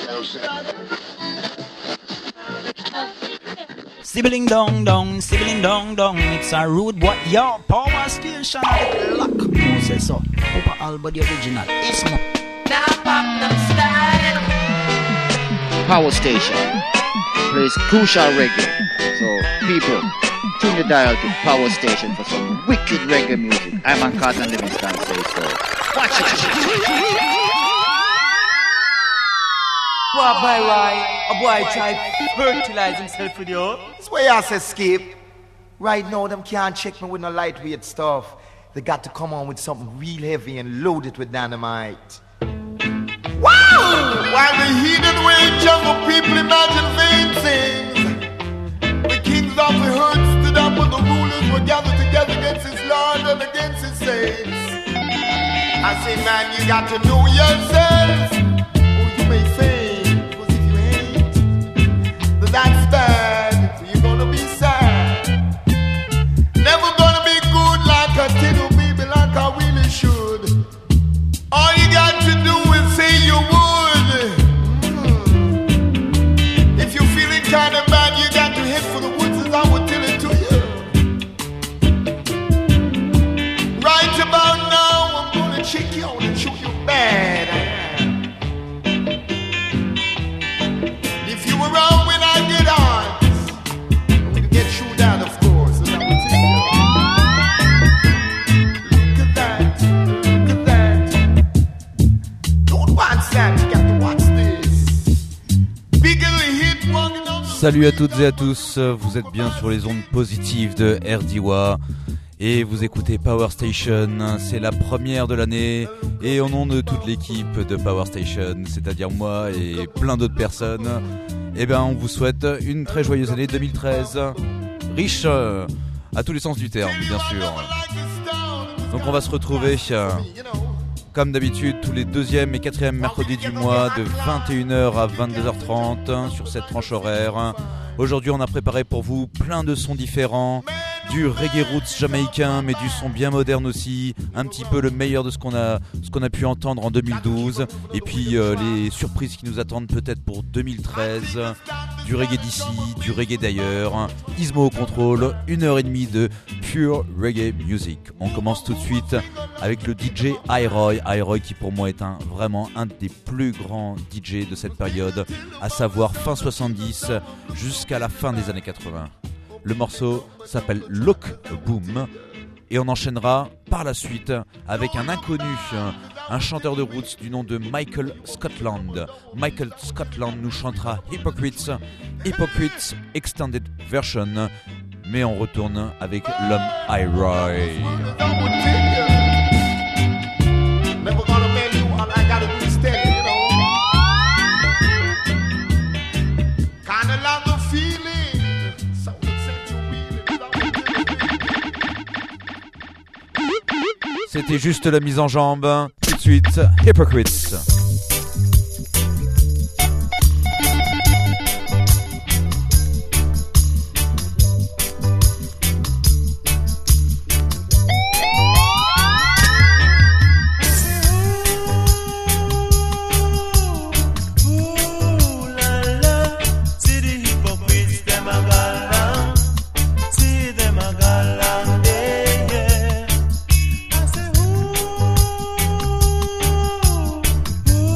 Sibling dong dong, it's a rude boy, yo, power station, lock, Moses, so, Papa Alba the original, Ismo. Now pop them style. Power station plays crucial reggae, so people, tune the dial to Power Station for some wicked reggae music. I'm on Carlton Livingston say so. Watch it. A boy try fertilize himself with you. That's why I say skip. Right now, them can't check me with no lightweight stuff. They got to come on with something real heavy and load it with dynamite. Wow! While the heathen way jungle people imagine vain things, the kings of the herd stood up when the rulers were gathered together against his Lord and against his saints. I say, man, you got to know yourself. Oh, you may fail, because if you ain't, then that's bad. You're gonna be sad. Never gonna be good like a tin baby, like I really should. All you got to do is say you would. If you're feeling kind of bad, you got to head for the woods as I would tell it to you. Right about now, I'm gonna check you out and show you bad. If you were around when I get on, we can get you down, of course. And I will tell you. Look at that. Look at that. Don't watch that. You got to watch this. Bigger hit one. Salut à toutes et à tous, vous êtes bien sur les ondes positives de RDWA et vous écoutez Power Station, c'est la première de l'année et au nom de toute l'équipe de Power Station, c'est-à-dire moi et plein d'autres personnes, eh ben on vous souhaite une très joyeuse année 2013, riche à tous les sens du terme bien sûr. Donc on va se retrouver comme d'habitude tous les 2e et 4e mercredis du mois de 21h à 22h30 sur cette tranche horaire. Aujourd'hui on a préparé pour vous plein de sons différents, du reggae roots jamaïcain mais du son bien moderne aussi, un petit peu le meilleur de ce qu'on a pu entendre en 2012 et puis les surprises qui nous attendent peut-être pour 2013, du reggae d'ici, du reggae d'ailleurs, Ismo au contrôle, 1h30 de pure reggae music. On commence tout de suite avec le DJ iRoy qui pour moi est vraiment un des plus grands DJ de cette période, à savoir fin 70 jusqu'à la fin des années 80. Le morceau s'appelle Look Boom et on enchaînera par la suite avec un inconnu, un chanteur de roots du nom de Michael Scotland. Michael Scotland nous chantera Hypocrites Extended Version, mais on retourne avec l'homme iRoy. C'était juste la mise en jambe. Tout de suite, Hypocrites. Ooh,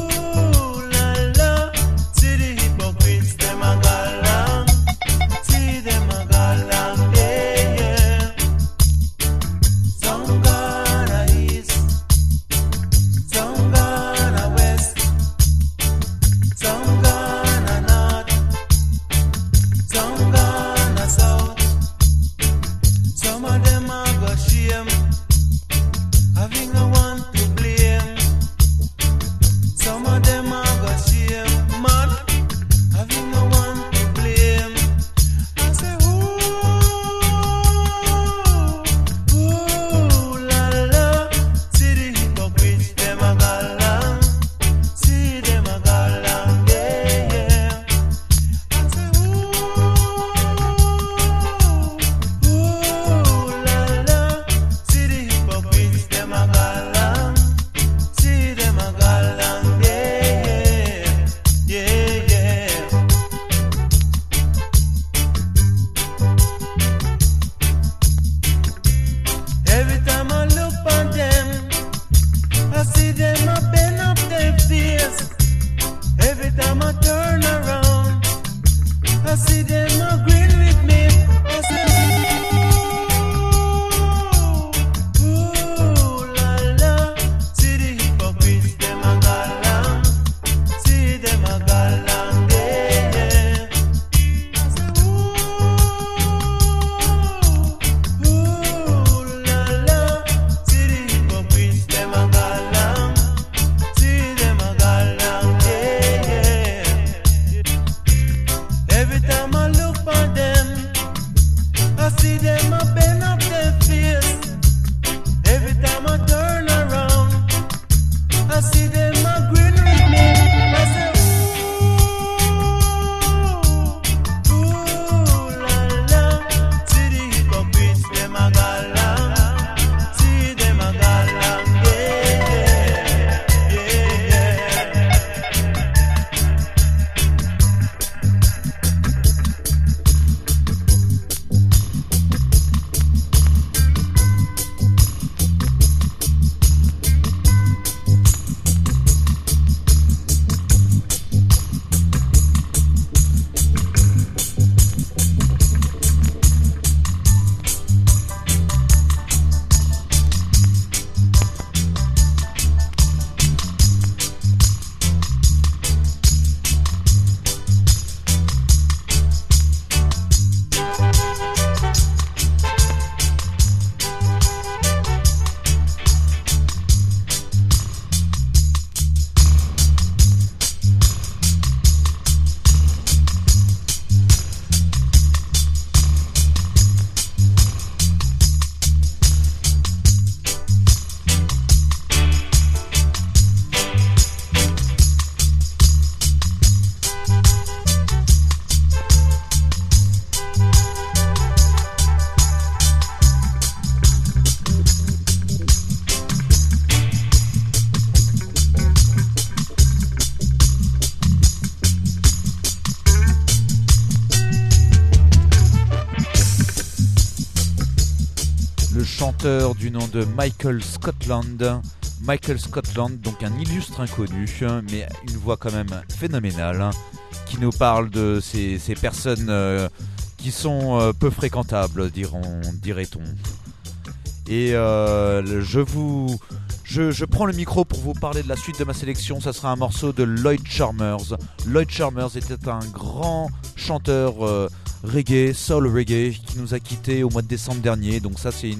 chanteur du nom de Michael Scotland. Michael Scotland, donc un illustre inconnu, mais une voix quand même phénoménale, qui nous parle de ces personnes qui sont peu fréquentables, dirait-on. Et je prends le micro pour vous parler de la suite de ma sélection. Ça sera un morceau de Lloyd Charmers. Lloyd Charmers était un grand chanteur reggae, soul reggae, qui nous a quittés au mois de décembre dernier. Donc ça c'est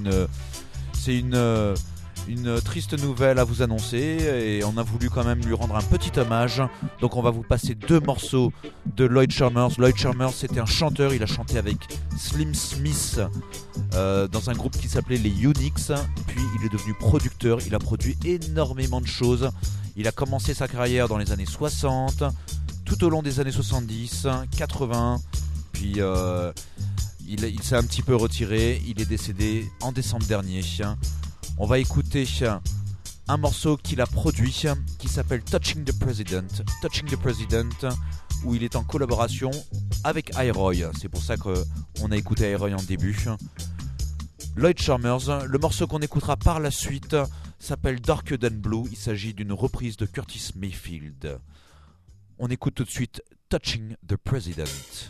une triste nouvelle à vous annoncer et on a voulu quand même lui rendre un petit hommage. Donc on va vous passer 2 morceaux de Lloyd Charmers. Lloyd Charmers c'était un chanteur, il a chanté avec Slim Smith dans un groupe qui s'appelait les Unix. Puis il est devenu producteur, il a produit énormément de choses. Il a commencé sa carrière dans les années 60, tout au long des années 70, 80. Puis il s'est un petit peu retiré, il est décédé en décembre dernier. On va écouter un morceau qu'il a produit qui s'appelle Touching the President. Touching the President, où il est en collaboration avec iRoy. C'est pour ça qu'on a écouté iRoy en début. Lloyd Charmers, le morceau qu'on écoutera par la suite s'appelle Darker Than Blue. Il s'agit d'une reprise de Curtis Mayfield. On écoute tout de suite Touching the President.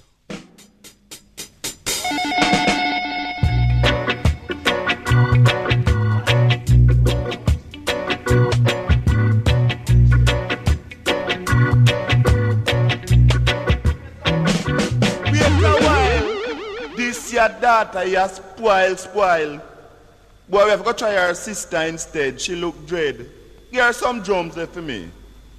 Your daughter, you spoil. Boy, we have got to try her sister instead. She look dread. Give her some drums there for me.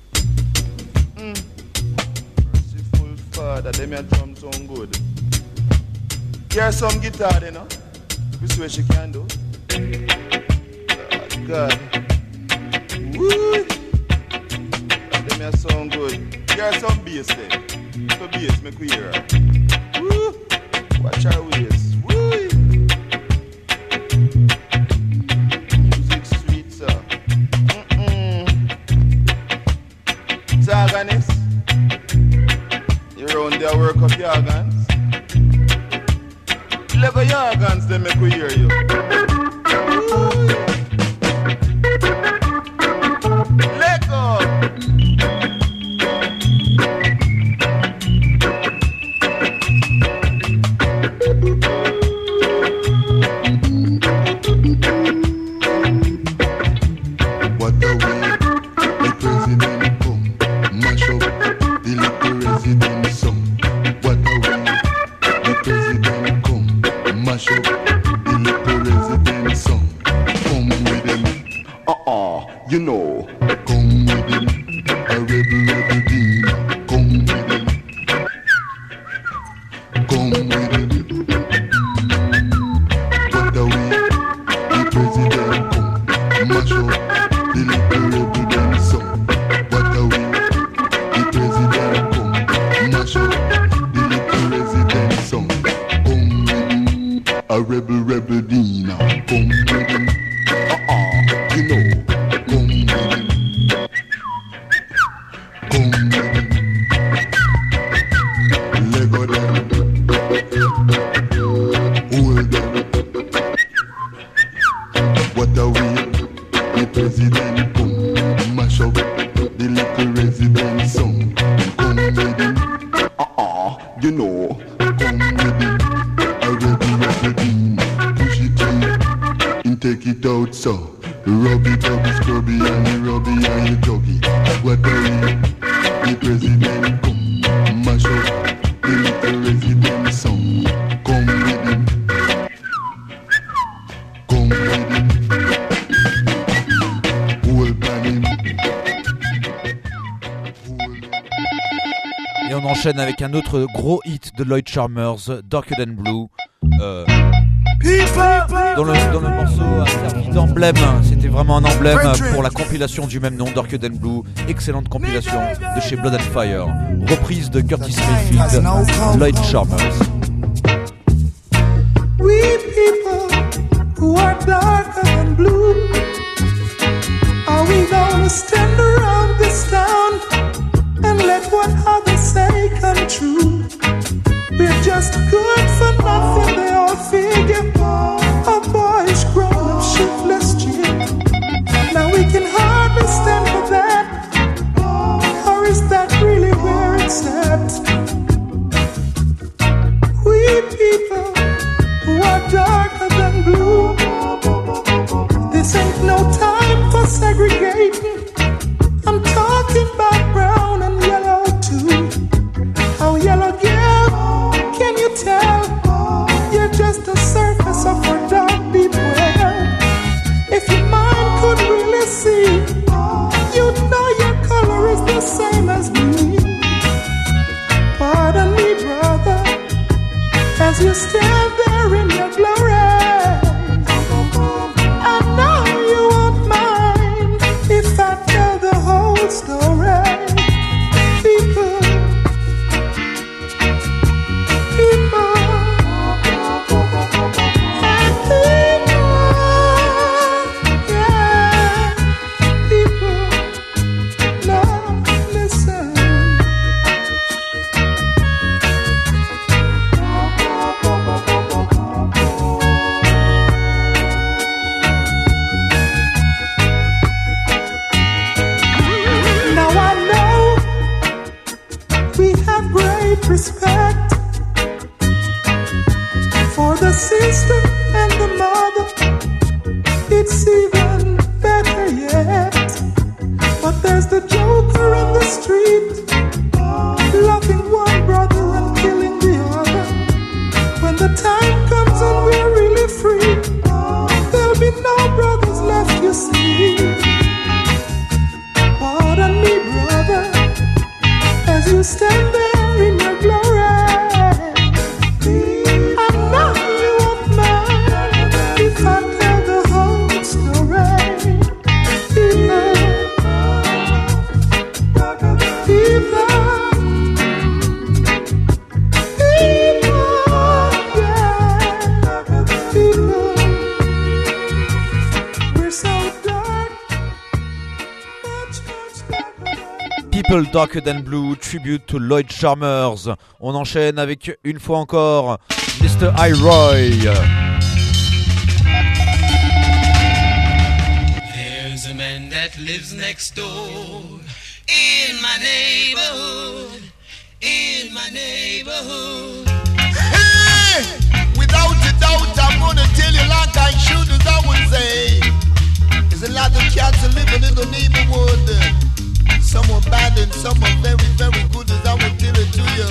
Merciful Father, them your drums sound good. Give her some guitar, you know. This way she can do. Oh, God. Woo! Them your sound good. Give her some bass then. So bass, make we hear her. Woo! Watch our ways. Woo! Music sweet, sir. Zarganis. You round there work up your organs. Lego your organs, they make we hear you. Woo! Lego! You know, come with him, a rebel dean. Come with him, come with him. What the way the president come, mash up the little rebel dem song. What the way the president come, mash up the little resident song. Come with him, a rebel dean. Come with him, you know. Take it out so rub it up, scrubby and you rubby and you juggy. What the way the president come, mash up the little resident song. Come with him, come with him, hold on him. Et on enchaîne avec un autre gros hit de Lloyd Charmers, Darker Than Blue. Dans le morceau a servi d'emblème, c'était vraiment un emblème pour la compilation du même nom, Darker Than Blue, excellente compilation de chez Blood and Fire, reprise de Curtis Mayfield, Lloyd Charmers. We people who are darker than blue, are we gonna stand around this town and let what others say come true? We're just good for nothing, they all figure. A boyish grown-up respect for the sister and the mother. It's even better yet. But there's the joker in the street, loving one brother and killing the other. When the time comes and we're really free, there'll be no brothers left, you see. Pardon me, brother, as you stand there in your glory. I'm not you up, man, if I tell the whole story. People Darker Than Blue, tribute to Lloyd Charmers. On enchaîne avec une fois encore Mr. Iroy. There's a man that lives next door in my neighborhood, in my neighborhood. Hey! Without a doubt, I'm gonna tell you like I should, as I would say. There's a lot of cats living in the neighborhood. Some are bad and some are very, very good, as I would tell it to you.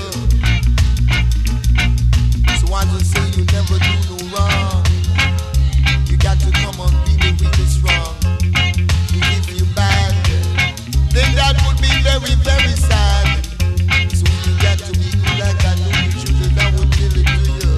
So I just say you never do no wrong. You got to come on really, really strong. If you bad, then that would be very, very sad. So you got to be good like I know you should, as I would tell it to you.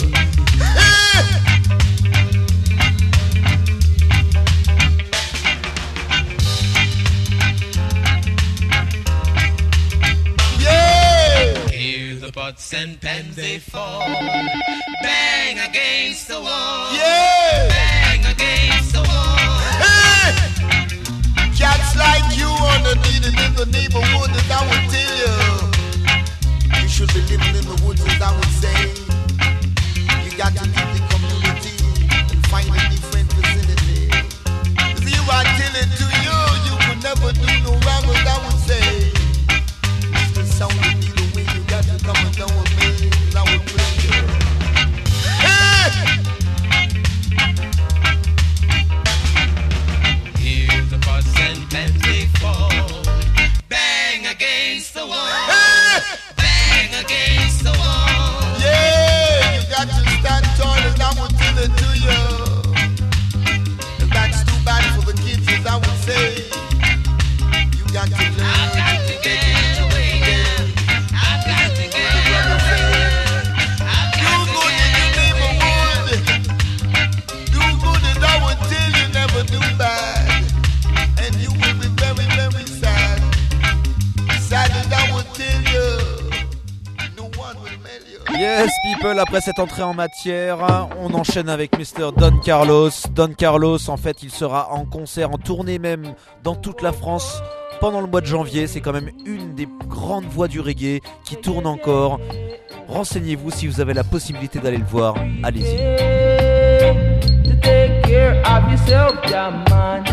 Pots and pans they fall, bang against the wall, yeah, bang against the wall. Hey! Cats like you underneath in the neighborhood, as I would tell you. You should be living in the woods, as I would say. You got to leave the community and find a different vicinity. See, if I tell it to you, you could never do no wrong, as I would say. It's the sound of me. Come and down with me, I will bring you. Hey! Hear the pots and pans they fall, bang against the wall, Hey! Bang against the wall. Yeah, you got to stand tall, and I will tell it to you. And that's too bad for the kids, as I would say. You got to learn. I've got to get away now. Do bad, and you will be very, very sad. Sad as I would tell you. No one will mail you. Yes, people, après cette entrée en matière, on enchaîne avec Mr. Don Carlos. Don Carlos, en fait, il sera en concert, en tournée même, dans toute la France pendant le mois de janvier. C'est quand même une des grandes voix du reggae qui tourne encore. Renseignez-vous si vous avez la possibilité d'aller le voir. Allez-y. Take care of yourself, yeah, man.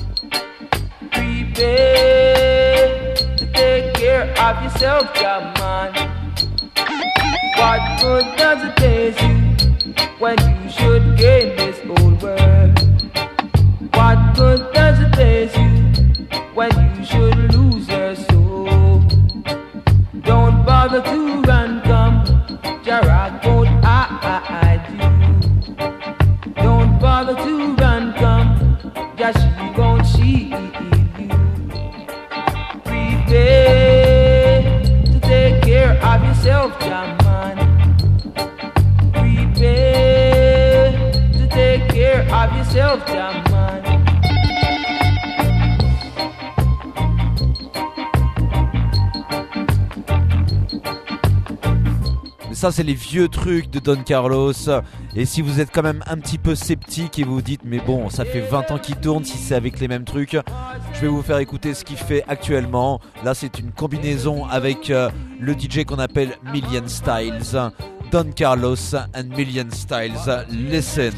Prepare to take care of yourself, yeah, man. What good does it taste you when you should gain this whole world? What good does it taste you when you should lose your soul? Don't bother to run, come, Jarak won't hide you. Don't bother to run, come, just she gon' shield you. Prepare to take care of yourself, yeah, man. Prepare to take care of yourself, yeah, man. Ça, c'est les vieux trucs de Don Carlos. Et si vous êtes quand même un petit peu sceptique et vous vous dites mais bon, ça fait 20 ans qu'il tourne, si c'est avec les mêmes trucs, je vais vous faire écouter ce qu'il fait actuellement. Là, c'est une combinaison avec le DJ qu'on appelle Million Styles. Don Carlos and Million Styles. Listen.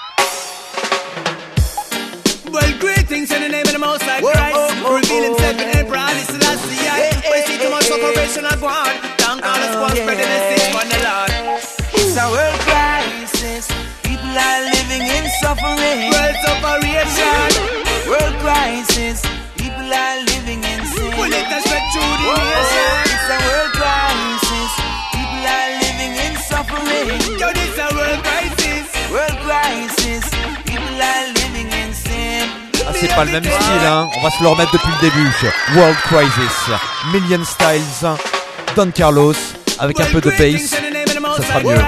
Well, greetings in the name of the Most High Christ, revealing 7 go on. Thank all the squad spreading the sick on the Lord. It's a world crisis. People are living in suffering. World separation. World crisis. People are living in sin. Will it spread through the nation? It's a world crisis. People are living in suffering. Yo, this a world crisis. World crisis. People are living in sin. Ah, c'est pas le même style, hein. On va se le remettre depuis le début. World Crisis, Million Styles, Don Carlos, avec un peu de bass, ça sera mieux.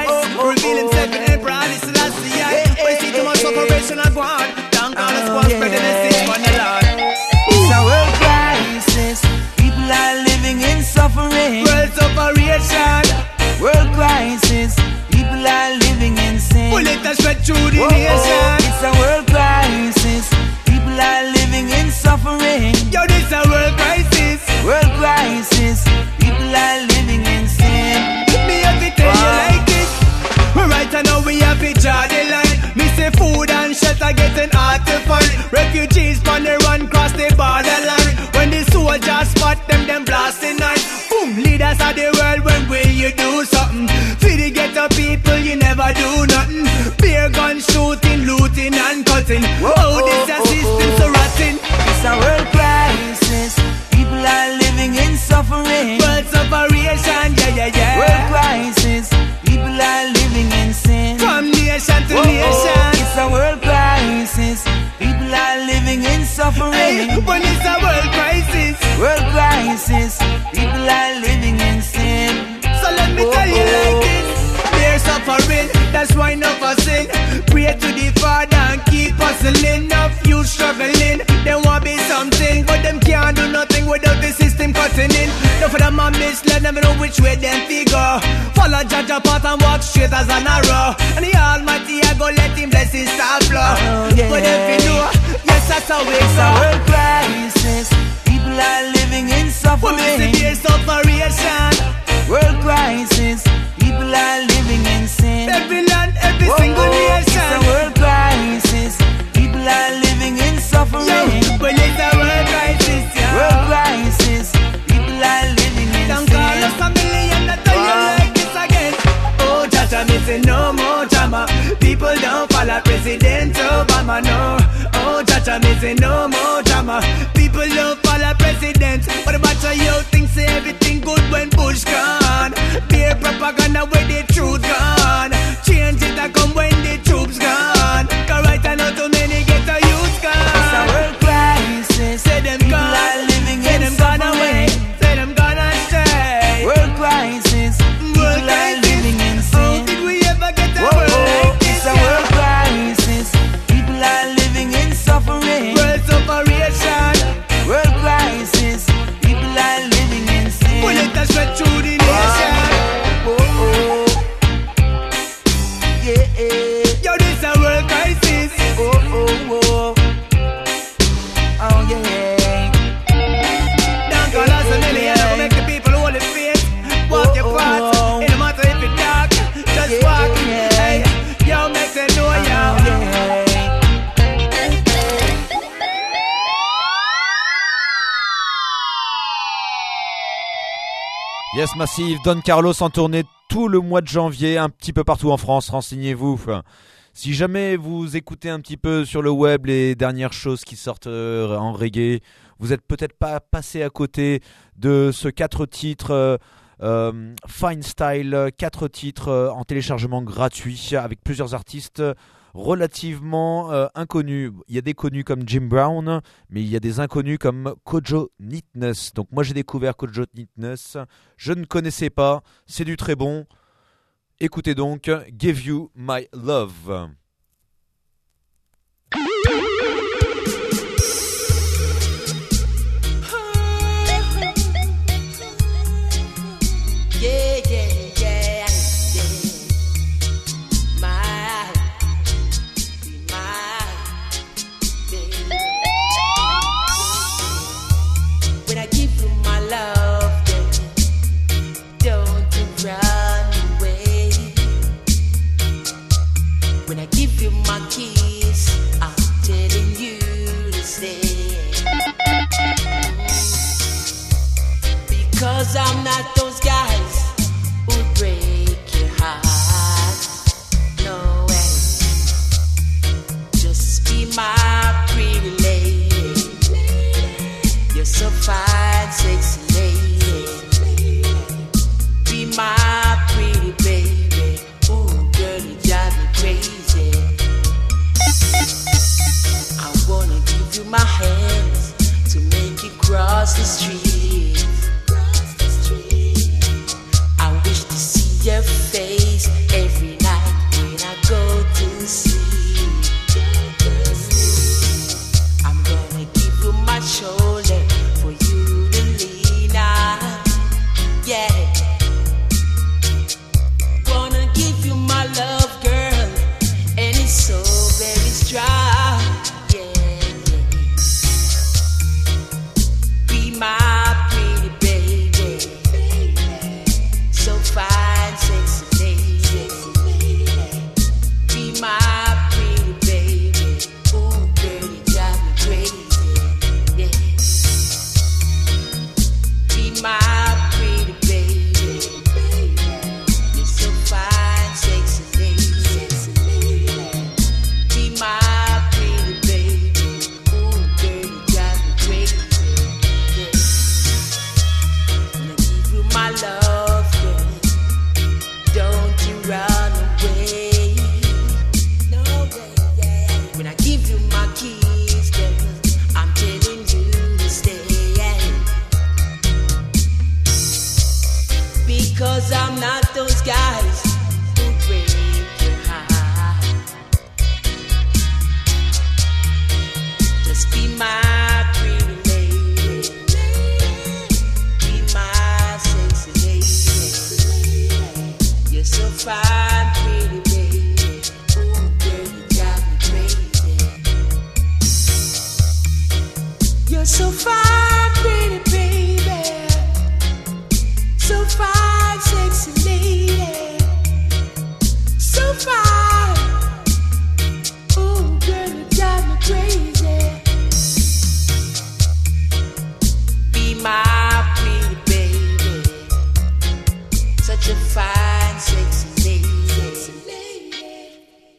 It's a world crisis. People are living in suffering. World separation. World crisis. People are living in sin. Will it spread through the nation? It's a world crisis. People are living in suffering. Yo, this a world crisis. World crisis. People are living in sin. Me have to tell you like this. Right now we have to draw the line. Me say food and shelter getting hard to find. Refugees on the run cross the borderline. When the soldiers spot them blasting nine. Boom, leaders of the world, when will you do something? For the ghetto people, you never do nothing. Beer gun shooting, looting and cutting. Oh, this a system so rotten. It's a world crisis. People are living in suffering. World separation, yeah. World crisis. People are living in sin. From nation to nation. It's a world crisis. People are living in suffering. Hey, when it's a world crisis. World crisis. People are living in sin. So let me tell you like this. They're suffering, that's why enough of sin. Pray to the Father and keep hustling. Enough you struggling, they want be something, but them can't do nothing without the system cutting in. No for them a misled, never know which way them figure. Follow judge apart and walk straight as an arrow. And the Almighty I go let him bless his star flow. But if you know, yes that's how it's a world crisis. People are living in suffering. There's separation. World crisis. People are living in sin. Every land, every single nation. It's a world crisis. People are living in suffering. Yo, well it's a world crisis, yeah. World crisis. People are living in sin. Don't call us a million, I tell you like this again. Oh, Jaja, me say no more drama. People don't follow President Obama, no. Oh, Jaja, me say no more drama. People don't follow President. What about you think say everything good when Bush gone? Beer propaganda where the truth gone. Change it and come when the troops gone. Cause right now too many get the youth gone. It's a world crisis. Say them people gone. Are living Say in them suffering. gone away. Say them gone astray. World crisis. World people are crisis. living in sin. Oh, did we ever get a world like this? It's a world crisis. People are living in suffering. World separation. World crisis. People are living in sin. Will it spread through the nation? Yeah. Yo, this a world crisis. Oh yeah. Don't call us a million. Never make the people hold it face. Walk your path. It don't matter if it's dark. Just walk. Hey, yo, make them know ya. Yes Massive, Don Carlos en tournée tout le mois de janvier, un petit peu partout en France, renseignez-vous. Si jamais vous écoutez un petit peu sur le web les dernières choses qui sortent en reggae, vous êtes peut-être pas passé à côté de ce 4 titres Fine Style, 4 titres en téléchargement gratuit avec plusieurs artistes relativement inconnus. Il y a des connus comme Jim Brown, mais il y a des inconnus comme Kojo Neatness. Donc moi j'ai découvert Kojo Neatness, je ne connaissais pas, c'est du très bon. Écoutez donc Give You My Love. Cause I'm not those guys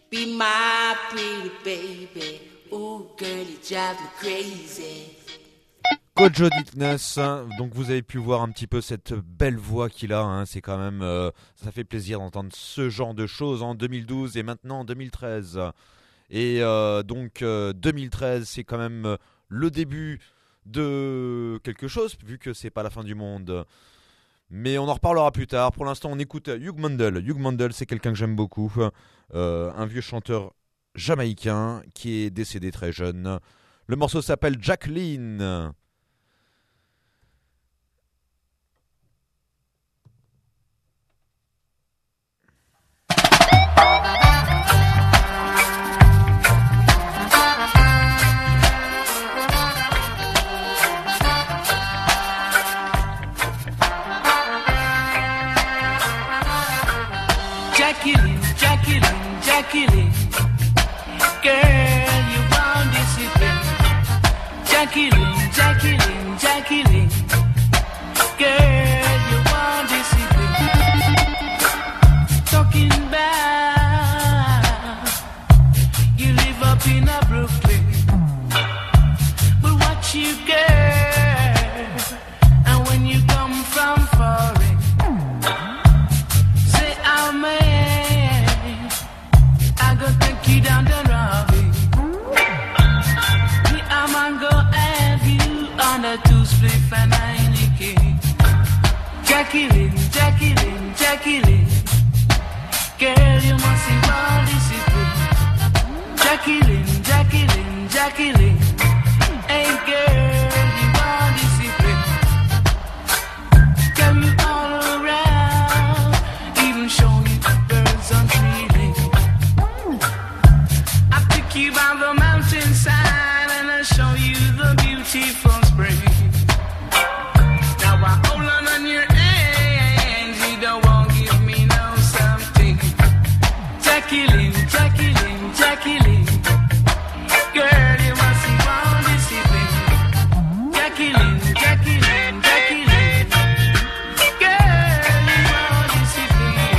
Be my pretty baby. Ooh, girl, you drive me crazy. Kojo Deepness, donc vous avez pu voir un petit peu cette belle voix qu'il a, hein, c'est quand même, ça fait plaisir d'entendre ce genre de choses en 2012 et maintenant en 2013. Et donc 2013 c'est quand même le début de quelque chose, vu que c'est pas la fin du monde. Mais on en reparlera plus tard. Pour l'instant on écoute Hugh Mundell. Hugh Mundell c'est quelqu'un que j'aime beaucoup, un vieux chanteur jamaïcain qui est décédé très jeune. Le morceau s'appelle Jacqueline. Jacqueline, Jacqueline, Jacqueline, girl, you want discipline. Jacqueline, Jacqueline, Jacqueline, girl, you want discipline. Talking about you live up in a Brooklyn, but what you girl, and when you come from foreign. Down the Robbie, I'm gonna have you on a two-split and Heineken. Jacqueline, Jacqueline, Jacqueline, girl, you must see all discipline. Jacqueline, Jacqueline, Jacqueline, hey girl, you want discipline. Girl, you all around, even show you the birds on tree lane. You on the mountainside and I'll show you the beautiful spring. Now I hold on your hands, you don't want to give me no something. Jacqueline, Jacqueline, Jacqueline, girl, you must see all discipline. Jacqueline, Jacqueline, Jacqueline, girl, you want discipline.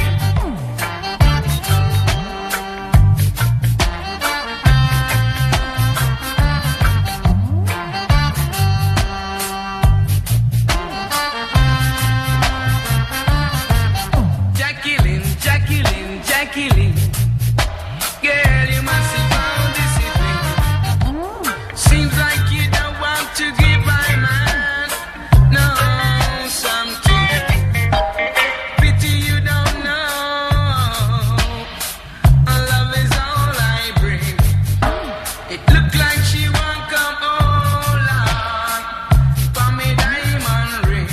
Jacqueline, girl, you must have found discipline. Seems like you don't want to give my man no something. Pity you don't know. Love is all I bring. It look like she won't come all on for me diamond ring.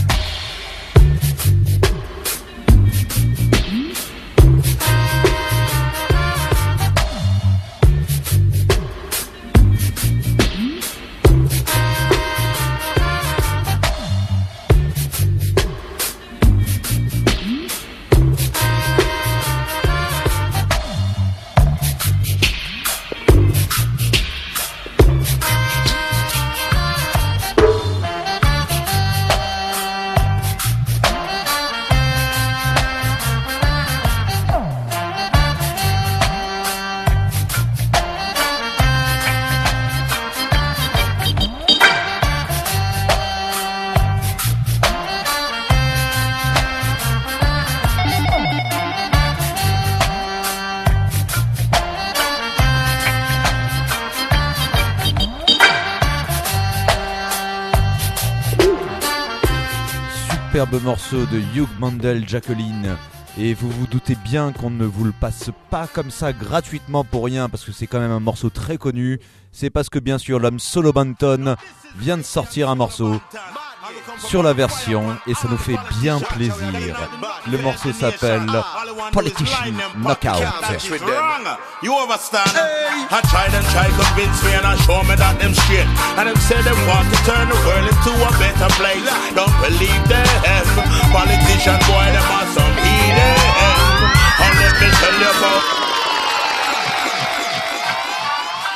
Superbe morceau de Hugh Mundell, Jacqueline. Et vous vous doutez bien qu'on ne vous le passe pas comme ça gratuitement pour rien, parce que c'est quand même un morceau très connu. C'est parce que bien sûr l'homme Solo Banton vient de sortir un morceau sur la version et ça nous fait bien plaisir. Le morceau s'appelle Politician Knockout. You overstand? I tried and tried to convince me and I show me that them straight. And them say they want to turn the world into a better place. Don't believe them. Politician boy, them are some heathen. And let me tell you about. Now this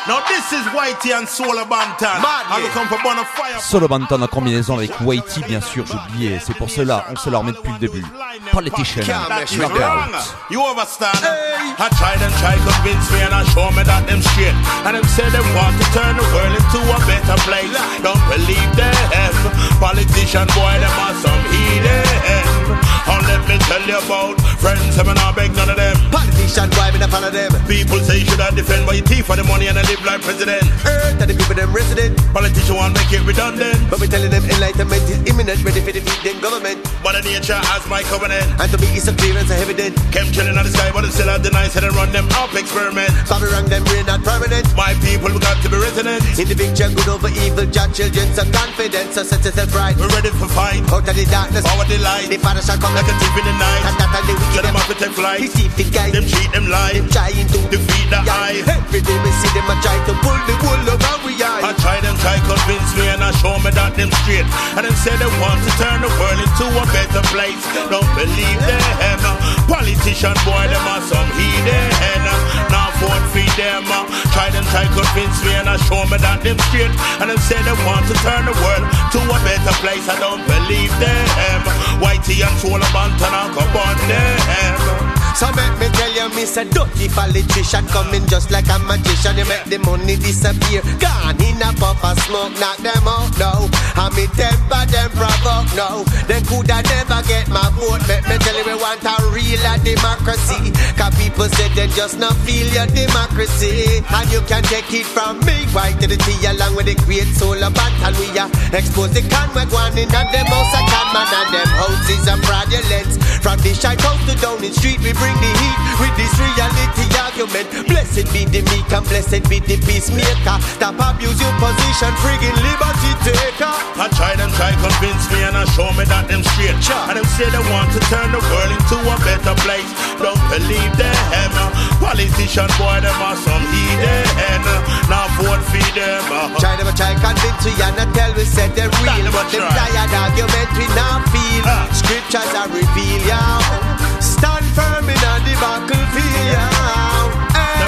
This is Whitey and Solar Bantan. And we come for Bonafire. Solo Bantan en combinaison avec Whitey, bien sûr, j'oubliais. C'est pour cela, on se la remet depuis le début. Politician, Knockout. You overstand? I tried and tried convince me and I show me that them straight. And them say they want to turn the world into a better place. Don't believe them. Politician boy, them are some heathen. And let me tell you about friends, I'm not beg none of them. Politician boy, me not fan of them. People say you should have defend by your teeth for the money and I live like president. Earth and the people them resident. Politician want make it redundant. But we telling them enlightenment is imminent, ready for defeat them government. Mother Nature has my covenant. And to me it's a clearance and evident. Came chilling on the sky, but they still have the nice and run them up experiment. So we rank them brain not permanent. My people, we got to be resident. In the picture, good over evil, judge children, so confidence, so set yourself right. We're ready for fight. Out of the darkness, power the light. The father shall come like a thief in the night. And that and the wicked, let them have to take flight. He see the guy, them cheat, them lie. Them trying to defeat the eye. Every day we see them a try to pull the wool over we eye. I try them, try convince me and I show me that them straight. And them say they want to turn the world into a better place. Don't believe them. Politician boy, them are some heathen. Now vote for them. Try them, try convince me and I show me that them straight. And them say they want to turn the world to a better place. I don't believe them. Whitey and Solar Bantan, I'll come on them. So make me tell you, Miss a dirty politician coming just like a magician. You make the money disappear, gone in a puff of smoke, knock them out now. And me temper them provoke now. They coulda never get my vote. Make me tell you, we want a real democracy. Cause people say they just not feel your democracy. And you can take it from me, right to the T along with the great Solar Bantan. We expose the con we're going in and them house a con man and them houses are fraudulent. From the shy house to down the street, we bring the heat with this reality argument. Blessed be the meek and blessed be the peacemaker. Stop abuse your position, friggin' liberty taker. I try them, try convince me and I show me that them straight. And them say they want to turn the world into a better place. Don't believe them. Politician boy, them are some heathen. Now vote for them. Try them, try convince we and tell we said they're real. But them tired argument we not feel. Scriptures are revealed, yeah. Stand firm in the battlefield, yeah.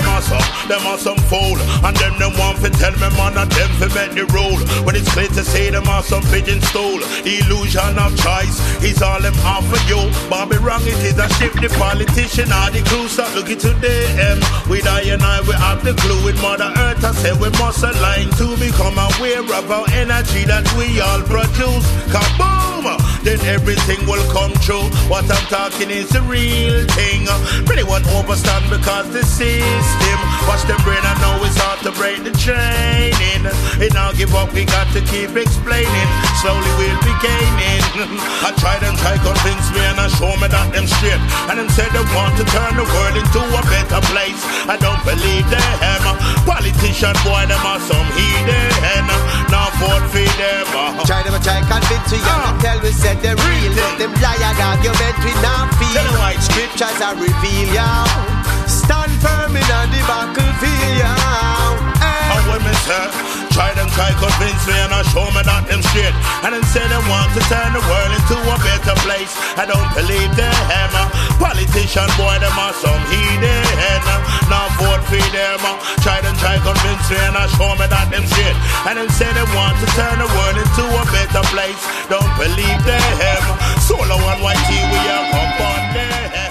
Them are some fool. And them want to tell me man and them to make the rule. When it's clear to say them are some pigeon stool. The illusion of choice is all them offer you. Bobby wrong, it is a ship. The politician are the crew. Start looking to them. With I and I, we have the clue. With Mother Earth, I say we must align to become aware of our energy that we all produce. Kaboom! Then everything will come true. What I'm talking is the real thing. Really won't overstand because the system watch them brain, I know it's hard to break the training. It now give up, we got to keep explaining. Slowly we'll be gaining. I try them, try convince me and I show me that them straight. And them say they want to turn the world into a better place. I don't believe them. Politician boy, them are some heathen. Now vote for them. Try them, try convince me and tell we said they're real. But them liar argument we not feel. Scriptures are revealed, yeah. Stand firm in the battlefield, yeah. And when me say, try them, try convince me and I show me that them straight. And them say they want to turn the world into a better place. I don't believe them. Politician boy, them are some heathen. Now vote for them. Try them, try convince me and I show me that them straight. And them say they want to turn the world into a better place. Don't believe them. Solo and Whitey, we are up on them.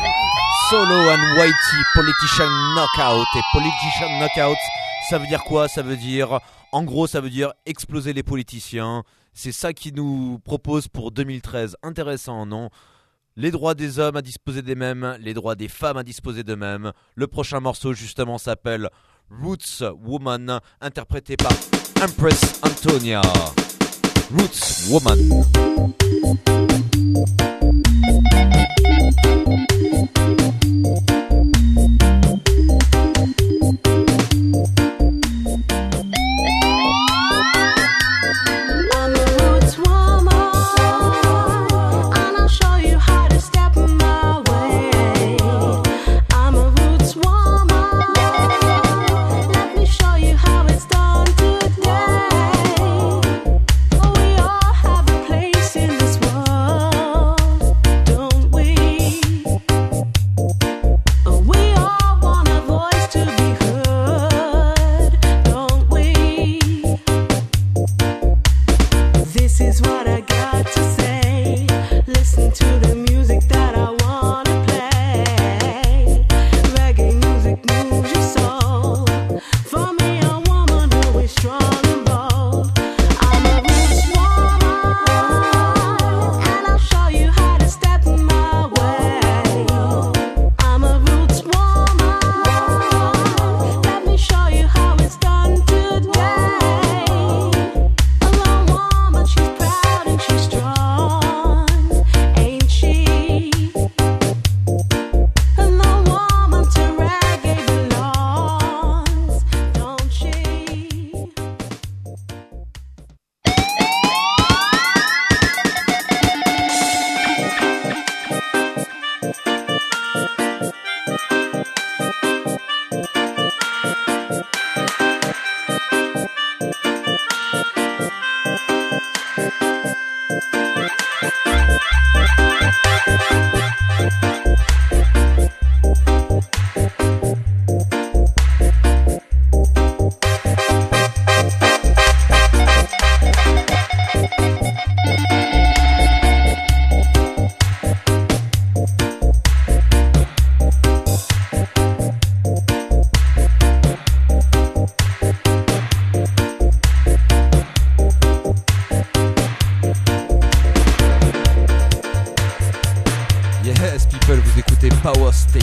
Solo and Whitey, Politician Knockout. Et Politician Knockout, ça veut dire quoi? Ça veut dire, en gros, ça veut dire exploser les politiciens. C'est ça qu'ils nous proposent pour 2013. Intéressant, non? Les droits des hommes à disposer d'eux-mêmes, les droits des femmes à disposer d'eux-mêmes. Le prochain morceau, justement, s'appelle Roots Woman, interprété par Empress Antonia. Roots Woman.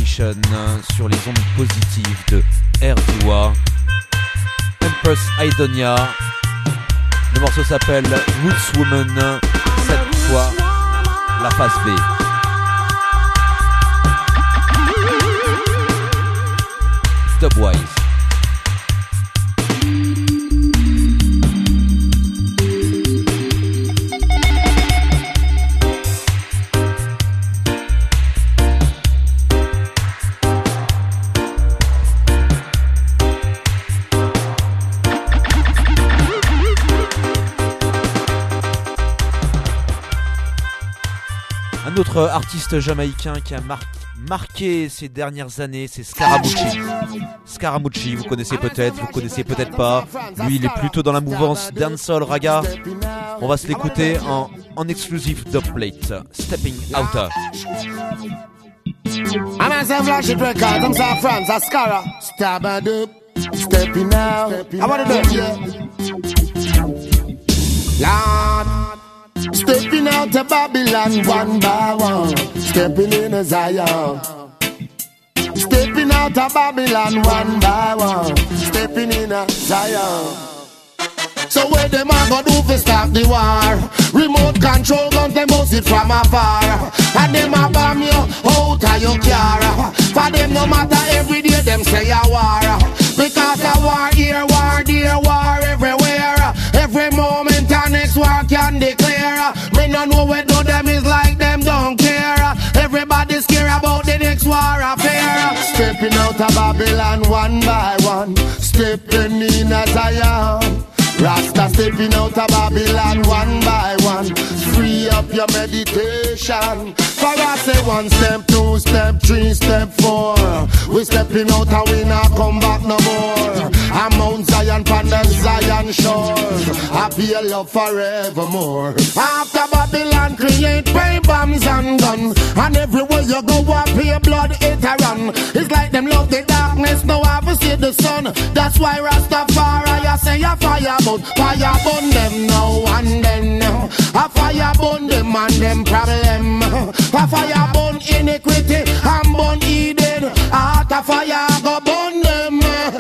Station sur les ondes positives de RDWA. Empress Idonia. Le morceau s'appelle Roots Woman. Cette fois, la phase B. Stopwise. Un autre artiste jamaïcain qui a marqué ces dernières années, c'est Scaramucci. Scaramucci, vous connaissez peut-être pas. Lui, il est plutôt dans la mouvance dancehall raga. On va se l'écouter en exclusive dubplate, Stepping Outer. I'm a say flashy records, I'm say France, a Scara, stab and up, stepping out. I wanna do yeah. Lord, stepping out to Babylon one by one, stepping in a Zion. Stepping out of Babylon one by one, stepping in a Zion. So where them a go do fi stop the war? Remote control guns, them bust it from afar. And them a bomb you out of your car. For them no matter every day them say a war. Because a war here, war there, war everywhere. Every moment a next war can declare. Me no know what do them is like them don't care. Everybody scared about the next war affair. Stepping out of Babylon one by one, stepping in as I am. Rasta stepping out of Babylon one by one. Free up your meditation. For us say 1 step, 2 step, 3 step, 4. We stepping out and we not come back no more. I'm Mount Zion from the Zion shore. Happy love forevermore. After Babylon create brain bombs and guns. And everywhere you go up here blood it a run. It's like them love the darkness, now have to see the sun. That's why Rastafari I say a fire burn them now and then. A fire burn them and them problem. A fire burn iniquity and burn Eden. A heart of fire go burn them.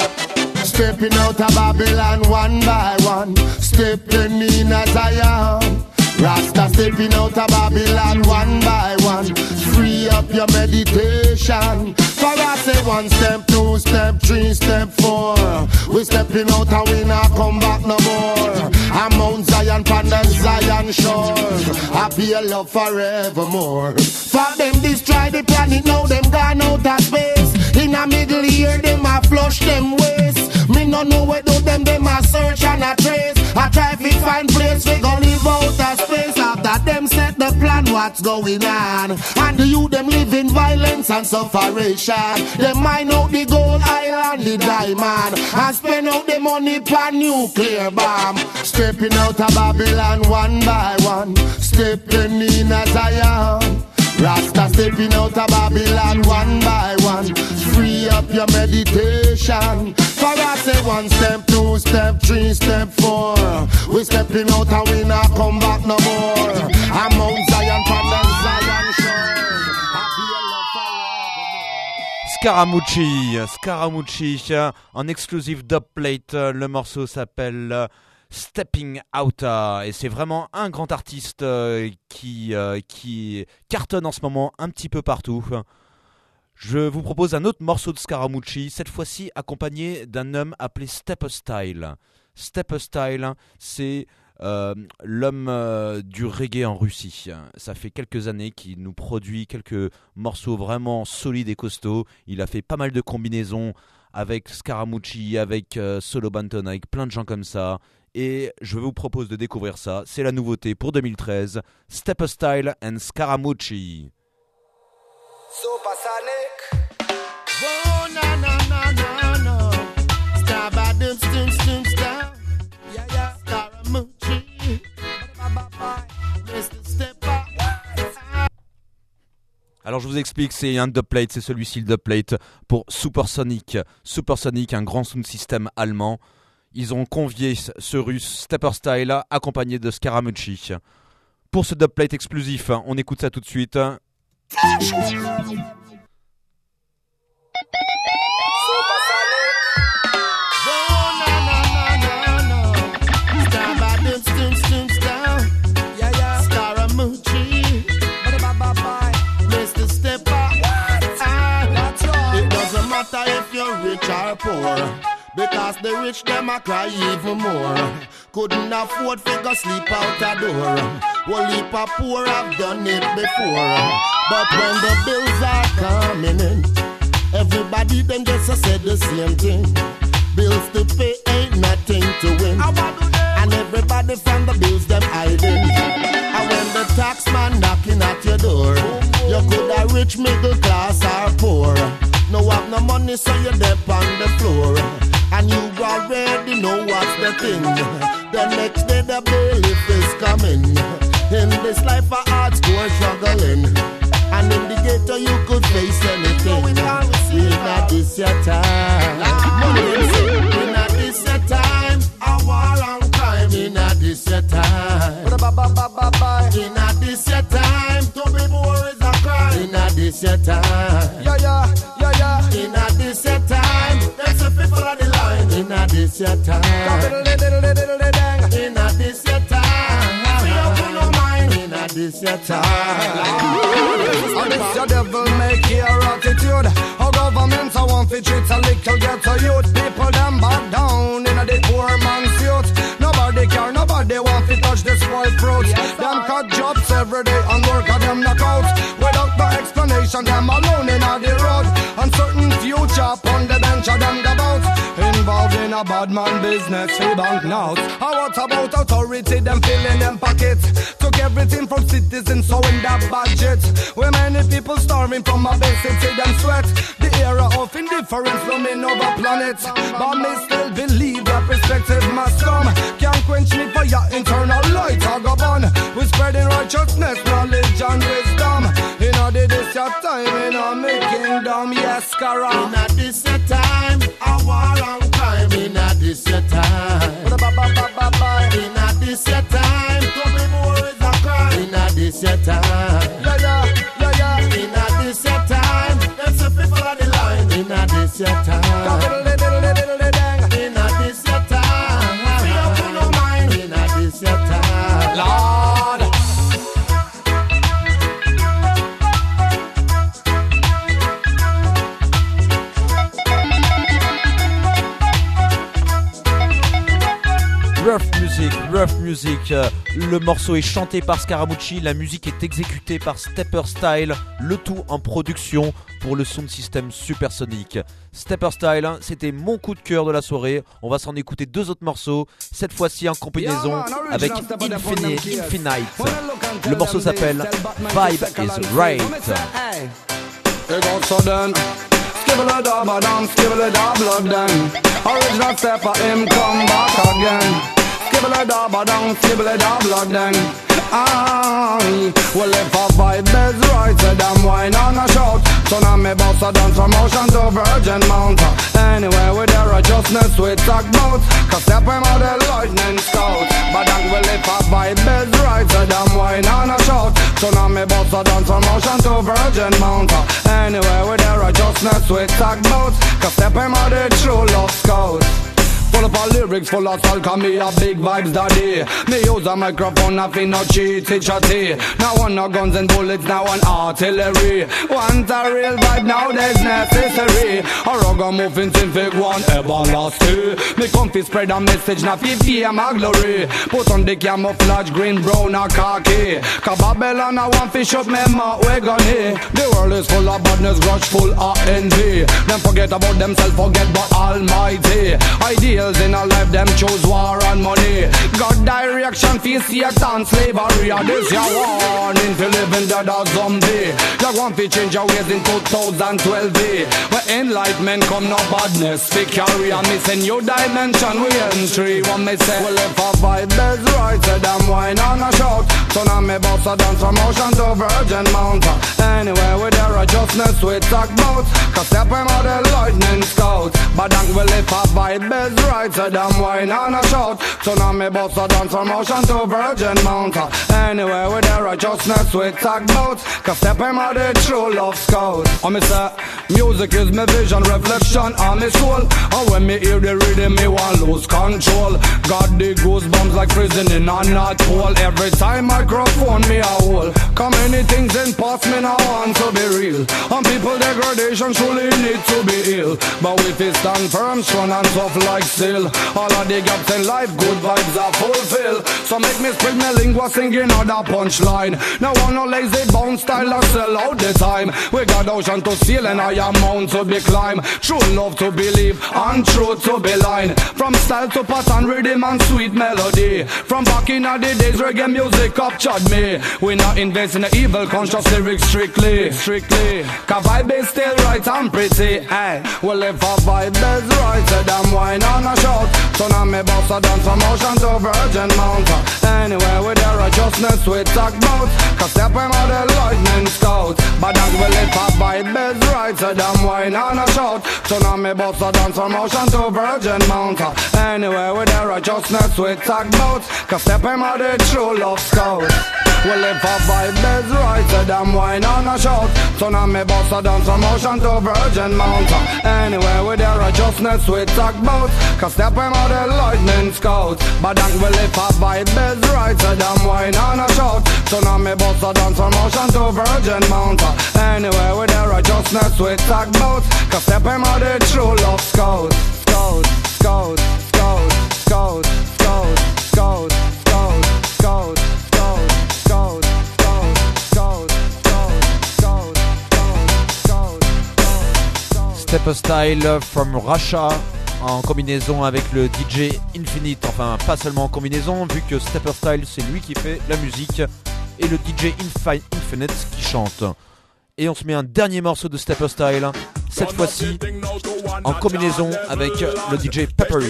Stepping out of Babylon one by one, stepping in as I am. Rasta stepping out of Babylon one by one. Free up your meditation. For us say 1 step, 2 step, 3 step, 4. We stepping out and we not come back no more. I'm Mount Zion from the Zion shore. Happy love forevermore. For them destroy the planet, now them gone out of space. In a middle year them a flush them waste. Me no know where do them a search and a trace. I try to find place we gon' live out of space. After them set the plan what's going on. And the youth them live in violence and sufferation. Them mine out the gold island, the diamond. And spend out the money for nuclear bomb. Stepping out of Babylon one by one, stepping in as I am. Rasta stepping out of Babylon one by one. Free up your meditation. For us say 1 step, 2 step, 3 step, 4. We stepping out and we not come back no more. I'm Mount Zion from the Zion shore. Scaramucci, en exclusive dubplate. Le morceau s'appelle Stepping Outer et c'est vraiment un grand artiste qui cartonne en ce moment un petit peu partout. Je vous propose un autre morceau de Scaramucci, cette fois-ci accompagné d'un homme appelé Stepper Style. Stepper Style, c'est l'homme du reggae en Russie. Ça fait quelques années qu'il nous produit quelques morceaux vraiment solides et costauds. Il a fait pas mal de combinaisons avec Scaramucci, avec Solo Banton, avec plein de gens comme ça. Et je vous propose de découvrir ça. C'est la nouveauté pour 2013. Stepper Style and Scaramucci. Supersonic. Whoa, na na na na na. Stab at them, stim, stab. Yeah, Scaramucci. Mr. Stepper. Alors je vous explique, c'est un dubplate, c'est celui-ci le dubplate pour Supersonic. Supersonic, un grand sound system allemand. Ils ont convié ce russe Stepper Style accompagné de Scaramucci. Pour ce dubplate exclusif, on écoute ça tout de suite. you're rich or poor, because the rich them a cry even more. Couldn't afford figure sleep out a door. Well, heap of poor have done it before. But when the bills are coming in, everybody them just said the same thing. Bills to pay ain't nothing to win. And everybody from the bills them hiding. And when the tax man knocking at your door, you could a rich, middle class or poor. No have no money so you're dead on the floor. And you already know what's the thing. The next day the bailiff is coming. In this life a hardcore struggling. And in the ghetto you could face anything. We're not this your time. We're not this your time. A war and crime. We're not this your time. We're not this your time. To be poor is a crime. We're not this your time. Yeah, yeah, yeah, yeah. We're not this your time. That's the people on the line. We're not this your time. We're not this your time. This your time. And this your devil make your attitude. How governments I want to treat a little ghetto youth. People them back down in a the poor man's suit. Nobody care, nobody want to touch the spoiled fruits. Them cut jobs every day and work at them knockouts. Without no explanation, them alone in a the road. Uncertain future upon the bench of them about. Involved in a bad man business, we bank notes. How what about authority, them filling them pockets? Took everything from citizens, so in that budget. Where many people starving from a basic, see them sweat. The era of indifference blooming over planets. But me still believe that perspective must come. Can't quench me for your internal light, I go on. We're spreading righteousness, knowledge and wisdom. You know this your time, in my kingdom, yes, Kara. In a this your time, a war and crime. In a this your time. In a this your time, to be more is a crime. In a this your time. Yeah, yeah, yeah, yeah. In a this your time, there's the people on the line. In a this your time. In a this your time. Free up to no mind. In a this your time. Lord. Rough Music, le morceau est chanté par Scaramucci, la musique est exécutée par Stepper Style, le tout en production pour le sound system Supersonic. Stepper Style, c'était mon coup de cœur de la soirée, on va s'en écouter deux autres morceaux, cette fois-ci en combinaison avec Infinite. Le morceau s'appelle Vibe is Right. Original step for him come back again. Skibble da ba down, skibble da blood then. Well if a vibe is right, so damn wine on a shout. So now me boss a dance from Ocean to Virgin Mount. Anywhere with the righteousness we talk about. Cause step him out the lightning scout. But then well if a vibe is right, so damn wine on a shout. So now me boss a dance from Ocean to Virgin Mount. Anywhere with the righteousness we talk about. Cause step him out the true love scout. Full of our lyrics, full of soul, call me a big vibes daddy. Me use a microphone, nothing no cheaty chatty. Now one no guns and bullets, now one artillery. Want a real vibe, now there's necessary. A rugger moving till fake one everlasting. Me comfy spread a message, now 50 my glory. Put on the camouflage, green, brown or khaki. Cause Babylon I want fish up me mouth, we gon' hit. The world is full of badness, grudge, full of envy. Them forget about themselves, forget about Almighty. Ideals in a life, them choose war and money. God direction, face Satan, slavery. And this your warning for living dead as zombie. You want to change your ways in 2012. Where enlightenment come, no badness. We carry a missing new dimension, we entry. What me say, well if a vibe is right, say them wine on a shout. So now me boss a dance from Ocean to Virgin Mount. Anywhere with the righteousness we talk about. Cause step him out the lightning scout. But then well if a vibe is right, right, so them wine and a shout. Turn on me bus a dance from Ocean to Virgin Mount. Anywhere with the righteousness with tugboats, cause step him out the true love scout. And me say, music is my vision, reflection on my soul. And when me hear the rhythm, me want lose control. Got the goosebumps like prison in a knot hole. Every time microphone me a hole. Come many things in past me now want to be real. And people degradation truly need to be ill. But we fi stand firm, strong and tough like steel. All of the gaps in life, good vibes are fulfill. So make me spread my lingua singing other punchline. No one no lazy bone style or sell out the time. We got ocean to seal and I am mount to be climb. True love to believe and truth to be line. From style to pattern, rhythm and sweet melody. From back in the days, reggae music captured me. We not invest in the evil conscious lyrics strictly. Cause vibe is still right and pretty. Hey, well if a vibe is right, say them wine and a shout. So now me boss a dance from Ocean to Virgin Mount. Anywhere with the righteousness we talk about. Cause step him out the lightning scout. But that will if a vibe is right, say them wine and a shout. So now me boss a dance from Ocean to Virgin Mount. Anywhere with the righteousness we talk about. Cause step him out the true love scout. Well if a vibe is right, say them wine and a shout. So now me boss a dance from Ocean to Virgin Mount. Anywhere with the righteousness we talk about. Cause step him out the lightning scout. But that will if a vibe is right, say them wine and a shout. So now me boss a dance from Ocean to Virgin Mount. Anywhere with the righteousness we talk about. Cause step him out the true love scout. Scout, scout, scout, scout, scout, scout, scout, scout, scout, scout, scout, scout, scout, scout. Stepper Style from Russia en combinaison avec le DJ Infinite, enfin pas seulement en combinaison vu que Stepper Style c'est lui qui fait la musique et le DJ Infinite qui chante. Et on se met un dernier morceau de Stepper Style, cette fois-ci en combinaison avec le DJ Peppery.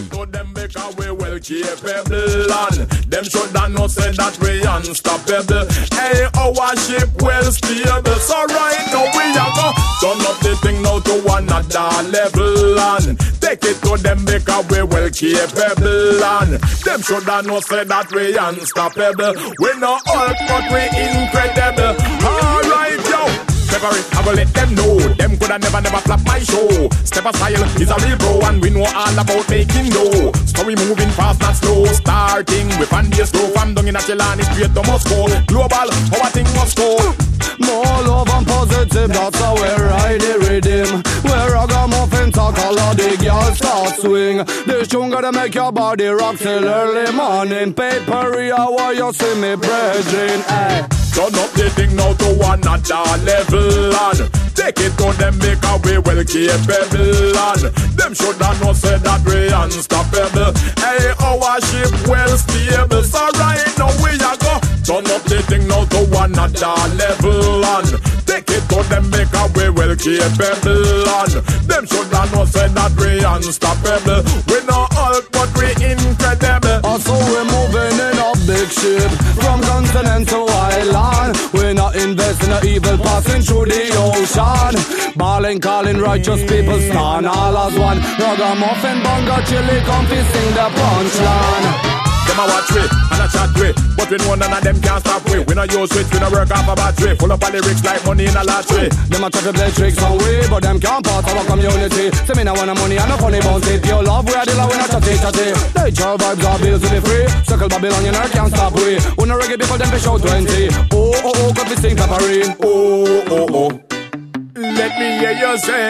Them should not say that we unstoppable. Hey, our ship well stable. So right now we are go turn up the thing now to another level and take it to them because we well capable. And them should not say that we unstoppable. We no Hulk but we incredible. Alright yo. February, I will let them know. Them coulda never flop my show. Stepper Style is a real bro and we know all about making dough. Story moving fast and slow. Starting with Andy Slow from down in Chilani straight to Moscow. Global, our thing must go. More love and positive, that's how we ride the rhythm. Where ragamuffin talk, all of the girls start swing. This tune gotta make your body rock till early morning. Papery, how you see me brethren, eh? Turn up the thing now to another level and take it to them because we well capable. And them should not say that we unstoppable. Hey, our ship well stable. So right now we are go turn up the thing now to another level and take it to them because we well capable. And them should not say that we unstoppable. We not Hulk but we incredible. Also we're moving in a big ship from continent to island. We're not investing in evil passing through the ocean. Balling, calling righteous people stand all as one. Ragamuffin, bongo, chili, comfy, sing the punchline. Them a watch we and a chat we, but we know none of them can't stop we. We no use switch, we no work off a battery. Full up of lyrics like money in a lottery. Them a try to play tricks on we, but them can't part our community. Say me no want no money and no funny bounce it. Your love we are dealer, we not chatty. Nature vibes are bills to be free. Circle Babylon, you know can't stop we. We no reggae people, them fish out 20. Oh, could we sing Peppery? Oh. Let me hear you say,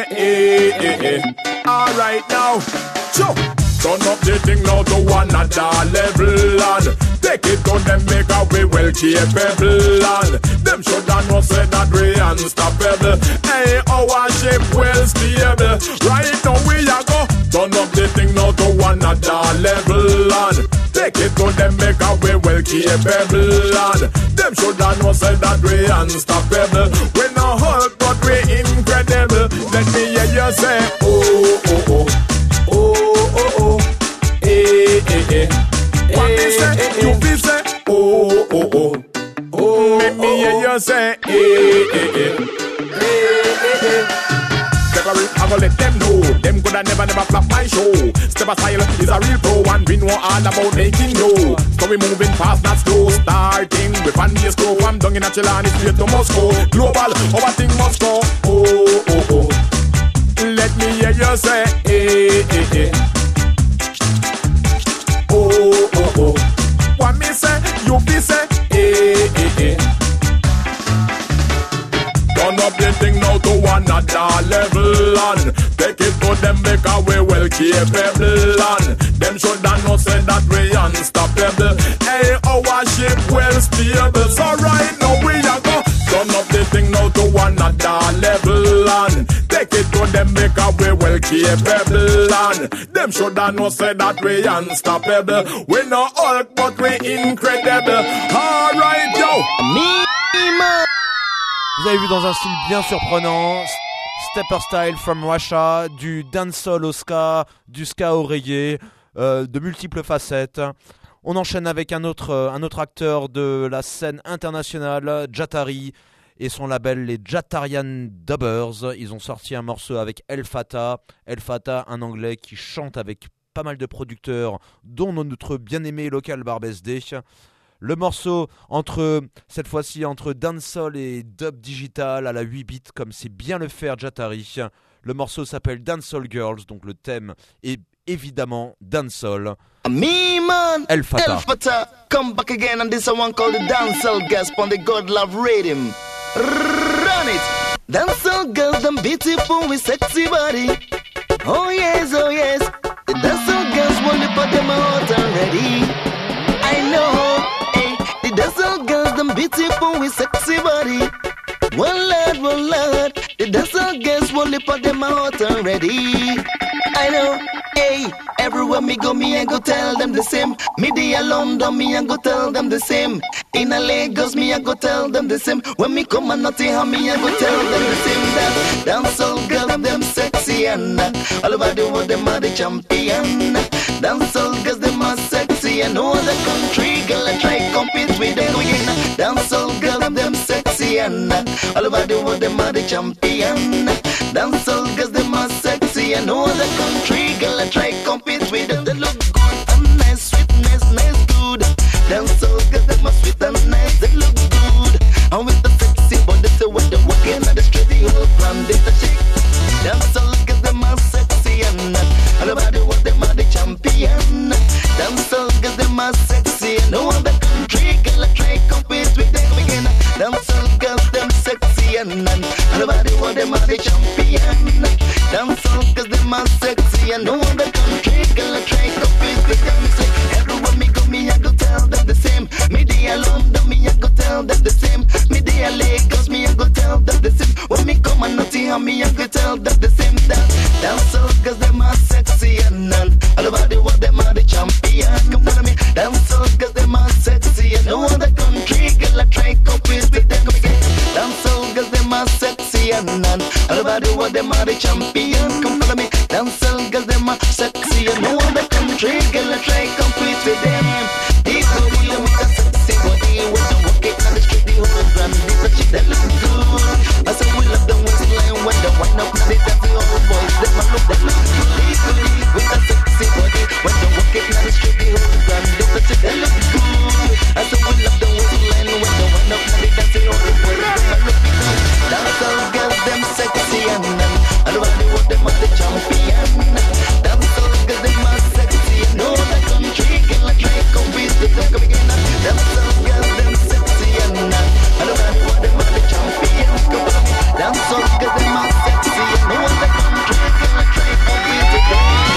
Alright now, sure. Turn up the thing now to another level and take it to them because we well capable. And them should not say that we unstoppable. Hey, our ship well stable. Right now we are go turn up the thing now to another level and take it to them because we well capable. And them should not say that we unstoppable. We no Hulk but we incredible. Let me hear you say, oh. What me say? You be say, oh. Let me hear you say, February, I I go let them know. Them coulda never flop my show. Step Style is a real pro and we know all about making dough. So we moving fast, not slow. Starting with one year's grow. From down in a Chilani straight to Moscow. Global, our thing must go. Oh, oh, oh. Let me hear you say, eh, eh, eh. Oh, oh, oh. What me say, you be say, eh, eh, eh. Turn up the thing now to another level and take it to them because we well capable and them shoulda know say that we unstoppable. Hey, our ship well stable. So right now we a go turn up the thing now to another level and take it to them because we well capable and them shoulda know say that we unstoppable. We no Hulk but we incredible. Alright yo, me man. Vous avez vu dans un style bien surprenant, Stepper Style from Russia, du dancehall au ska, du ska au reggae, de multiples facettes. On enchaîne avec un autre acteur de la scène internationale, Jatari, et son label les Jatarian Dubbers. Ils ont sorti un morceau avec El Fata, un anglais qui chante avec pas mal de producteurs, dont notre bien-aimé local Barbesdé. Le morceau cette fois-ci entre dancehall et dub digital à la 8 bits comme c'est bien le faire Jatari. Le morceau s'appelle Dancehall Girls, donc le thème est évidemment dancehall. Me man, El Fata. El Fata, come back again and this one called the Dancehall Girls on the God Love Rhythm. Run it! Dancehall girls, them beautiful with sexy body. Oh yes, oh yes. The dancehall girls want to put them out already. I know. The dancehall girls, them beautiful with sexy body. One lad, the dancehall girls won't lip at them out already. I know, hey, everywhere me go, me I go tell them the same. Me dey London, me I go tell them the same. In a Lagos, me I go tell them the same. When me come and Nottingham, me I go tell them the same. That dancehall girls, them sexy and all over the world, them are the champion. Dancehall girls, them are sexy and no other country girl I try compete with them. Dancehall girls, them sexy and all over the world, them are the champion. Dancehall girls, them are sexy and no other country girl I try compete with them. They look good and nice, sweetness, nice, good. Dancehall girls, them are sweet and nice, they look good. And with the sexy body, so when they're walking on the street, the whole brand is a shake. Dancehall girls, them are sexy and all over the world, them are the champion. Dancehall girls, them are sexy and no other country girl I try compete with them again. Dancehall girls, them sexy and all over the world, them are the champion. Dancehall girls, them are sexy and no other country girl I try compete with them. Say everywhere me go, me I go tell them the same. Me dey London, me I go tell them the same. Me dey Lagos, me I go tell them the same. When me come and Nottingham, me I go tell them the same. Dancehall girls, them are sexy and all over the world, them are the champion. Come follow me. Dancehall girls, them are sexy and no other country girl I try compete with them again. Dancehall girls, them are sexy and all over the world, them are the champion. Come follow me. Dancehall girls, them are sexy and no other country girl I try compete with them. People dealing with a sexy body when they walk it on the street, the whole brand is a chick that look good. I say we love them waistline when they wind up, they dance the old boys, them a look that look good. People with a sexy body when they walk it on the street, the whole brand is a chick that look good. I say we love them waistline when they wind up, they dance the old boys, them a look good. Dancehall girls, them sexy and all over the world, them are the champion. Dancehall girls, them are sexy and no other country girl I try compete with them again. Dancehall girls, them sexy and all over the world, them are the champion. Dancehall girls, them are sexy and no other country girl I try compete with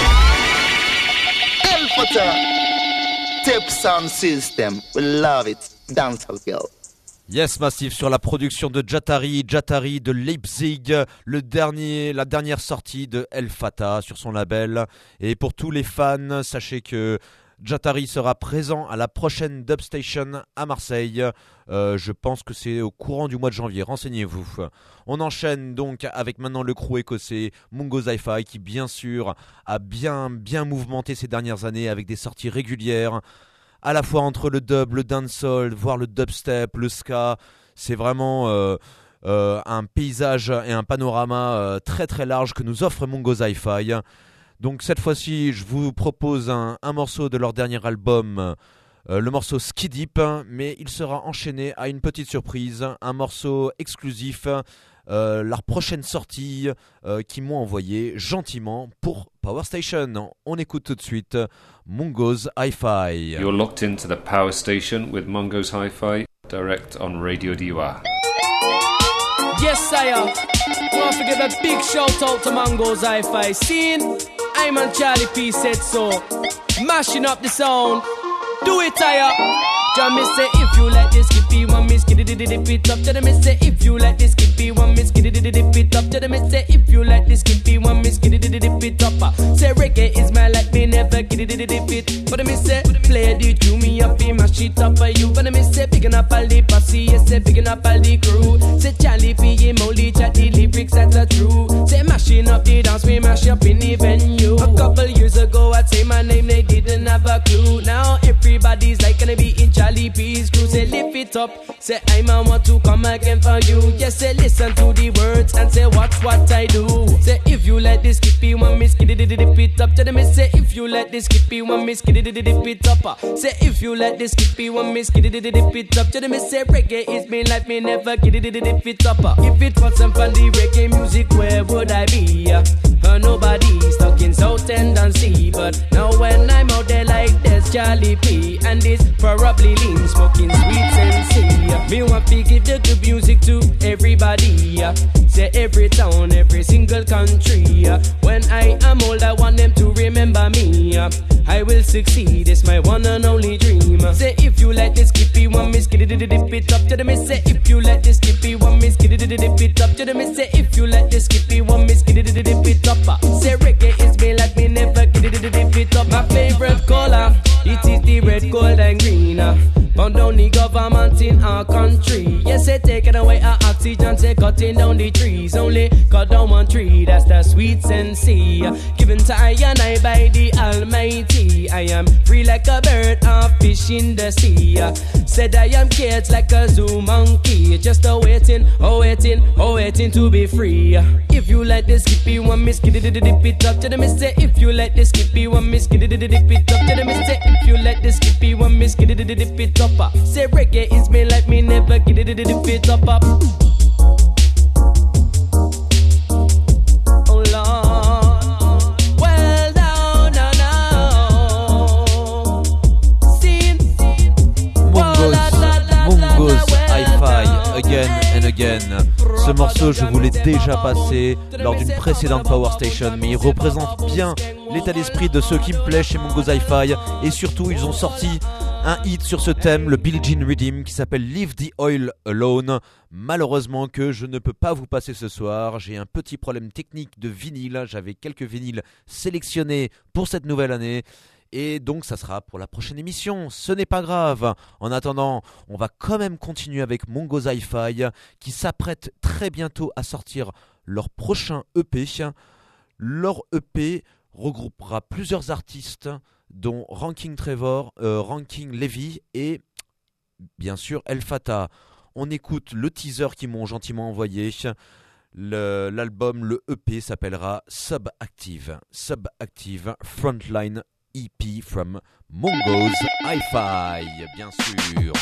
them. El Fata, Tip Sound System, we love it. Dancehall girl. Yes Massif sur la production de Jatari de Leipzig, la dernière sortie de El Fata sur son label. Et pour tous les fans, sachez que Jatari sera présent à la prochaine Dubstation à Marseille. Je pense que c'est au courant du mois de janvier, renseignez-vous. On enchaîne donc avec maintenant le crew écossais Mungo Zi-Fi qui bien sûr a bien mouvementé ces dernières années avec des sorties régulières. À la fois entre le dub, le dancehall, voire le dubstep, le ska, c'est vraiment un paysage et un panorama très très large que nous offre Mongo's Hi-Fi. Donc cette fois-ci, je vous propose un morceau de leur dernier album, le morceau Ski Deep, mais il sera enchaîné à une petite surprise, un morceau exclusif, leur prochaine sortie qu'ils m'ont envoyé gentiment pour Power Station. On écoute tout de suite Mongo's Hi-Fi. You're locked into the Power Station with Mongo's Hi-Fi, direct on Radio Diwa. Yes, sire. Don't forget a big shout out to Mongo's Hi-Fi scene. I'm on Charlie P said so. Mashing up the sound. Do it, tire. John me say if you like this, skippy one miss, dip it up. Tell me say if you like this, skippy one miss, dip it up. Tell me say if you like this, skippy one miss, dip it up. Say reggae is my life, me never dip it. But me say play the tune me up, mash it up for you. But me say biggin' up all the posse, yes say biggin' up all the crew. Say Charlie P, Molly chat the lyrics that's a true. Say mashing up the dance, we mash up in the venue. A couple years ago I'd say my name, they didn't have a clue. Now everybody's like gonna be in Charlie P's crew. Say lift it up, say I'm a want to come again for you. Yes, say listen to the words and say watch what I do. Say if you let this skippy one miss, dip it up. Tell me say if you let this skippy one miss, dip it up. Say if you let this skippy one miss, dip it up. Tell me say reggae is me life, me never dip it up. If it wasn't for the reggae music, where would I be? Nobody stuck in South End and Sea. But now when I'm out there like this, Charlie P and this probably lean smoking sweet sensei. Me want to give the good music to everybody. Say every town, every single country. When I am old, I want them to remember me. I will succeed, it's my one and only dream. Say if you like this skippy one miss, dip it up. Tell me say if you like this skippy one miss, dip it up. Tell me say if you like this skippy one miss, dip it up. Say reggae is me like me never dip it up. My favorite color, it is the red, gold and green. Found down the government in our country. Yes, they taking away our oxygen, say cutting down the trees. Only cut down one tree, that's the sweet sensei. Given to I and I by the Almighty. I am free like a bird, a fish in the sea. Said I am caged like a zoo monkey. Just waiting to be free. If you like this skippy one miss, dip it up. Tell me say if you like this skippy one miss, dip it up. Tell me say if you like this skippy one miss, dip it up. Say reggae is me like me never dip it up. Oh Lord, well down now. Mongo's Hi-Fi, again and again. Ce morceau, je vous l'ai déjà passé lors d'une précédente Power Station, mais il représente bien l'état d'esprit de ceux qui me plaisent chez Mongo's Hi-Fi. Et surtout, ils ont sorti un hit sur ce thème, le Billie Jean Rhythm, qui s'appelle Leave the Oil Alone. Malheureusement que je ne peux pas vous passer ce soir, j'ai un petit problème technique de vinyle. J'avais quelques vinyles sélectionnés pour cette nouvelle année. Et donc ça sera pour la prochaine émission, ce n'est pas grave. En attendant, on va quand même continuer avec Mongo's Hi-Fi qui s'apprête très bientôt à sortir leur prochain EP. Leur EP regroupera plusieurs artistes dont Ranking Trevor, Ranking Levy et bien sûr El Fatah. On écoute le teaser qu'ils m'ont gentiment envoyé. L'album, le EP s'appellera Subactive Frontline EP from Mongo's Hi-Fi, bien sûr.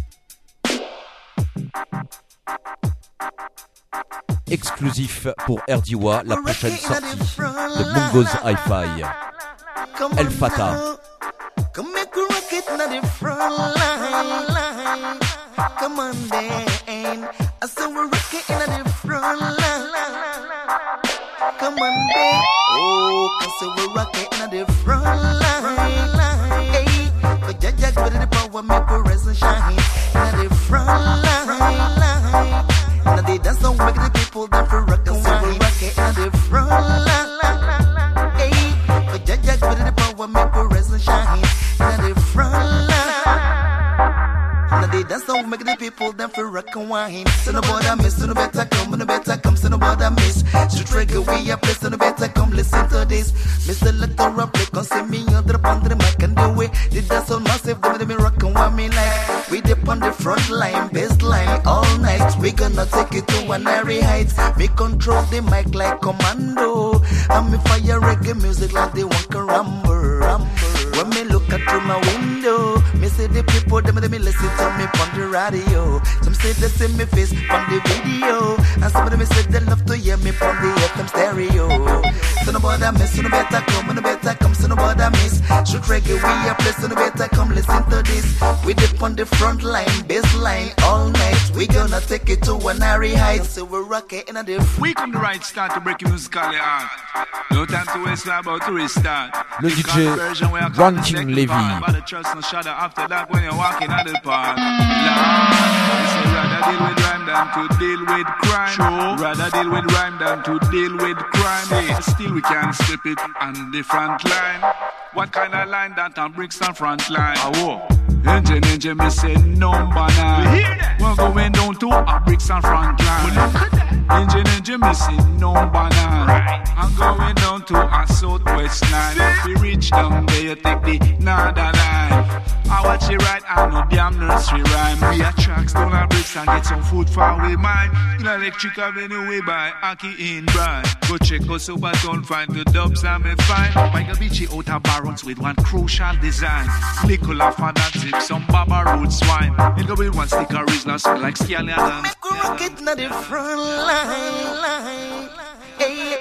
Exclusif pour RDWA, la prochaine sortie de Mongo's Hi-Fi. El Fatah. Come make a rocket in the front line. Come on then. I saw a rocket in the front line. Come on then. Oh, I saw a rocket in the front line. Hey, for Jaja give the power, make a rise shine. In the front line. Now they dance on make the people dance for rock and wine. Rocket in the front line. Hey, for Jaja give the power, make a rise shine. In the front line. Now they dance on make the people dance for rock and wine. So no bother miss, so no better come, no better come, so no bother miss. Street reggae we a place, so no better come listen to this. Mr. Electoral play, come see me on the pond the mic and the way. The dance on massive, them me rock and wine me like. We dip on the front line, bass line all night. We gonna take it to an airy heights. Me control the mic like commando. And me fire reggae music like they want to rumble. When me look out through my window, me see the people, them me listen to me on the radio. Some say they see me face on the video, and some of them say they love to hear me on the FM stereo. So no bother miss, so no better come, so no bother miss. Shoot reggae, we a place, so no better come listen to this. We dip on the front line, bass line all night. We gonna take it to an airy height, so we're rocking in a diff. We come the right start to break musical art. No time to waste, we're about to restart. Le DJ Ranking Levy. After that, when you're walking at the park, rather deal with rhyme than to deal with crime. Sure. Rather deal with rhyme than to deal with crime. Hey, still we can step it on the front line. What kind of line that on Brixton front line? Engine, me say number 9. We're going down to a Brixton front line. Engine, me say number 9. I'm going down to a southwest line. If we reach down there, you take the northern line. I watch it right, I know damn nursery rhyme. We are tracks down a Brixton, get some food for we mine. In Electric Avenue, we buy Aki in Bride. Go check us over town, find the dubs and me find. Mike Beachy out of Barons with one crucial design. Nicola for that zip, some Baba Road swine. In the with one sticker is not smell like scallion and make we rock it na the front line. Hey.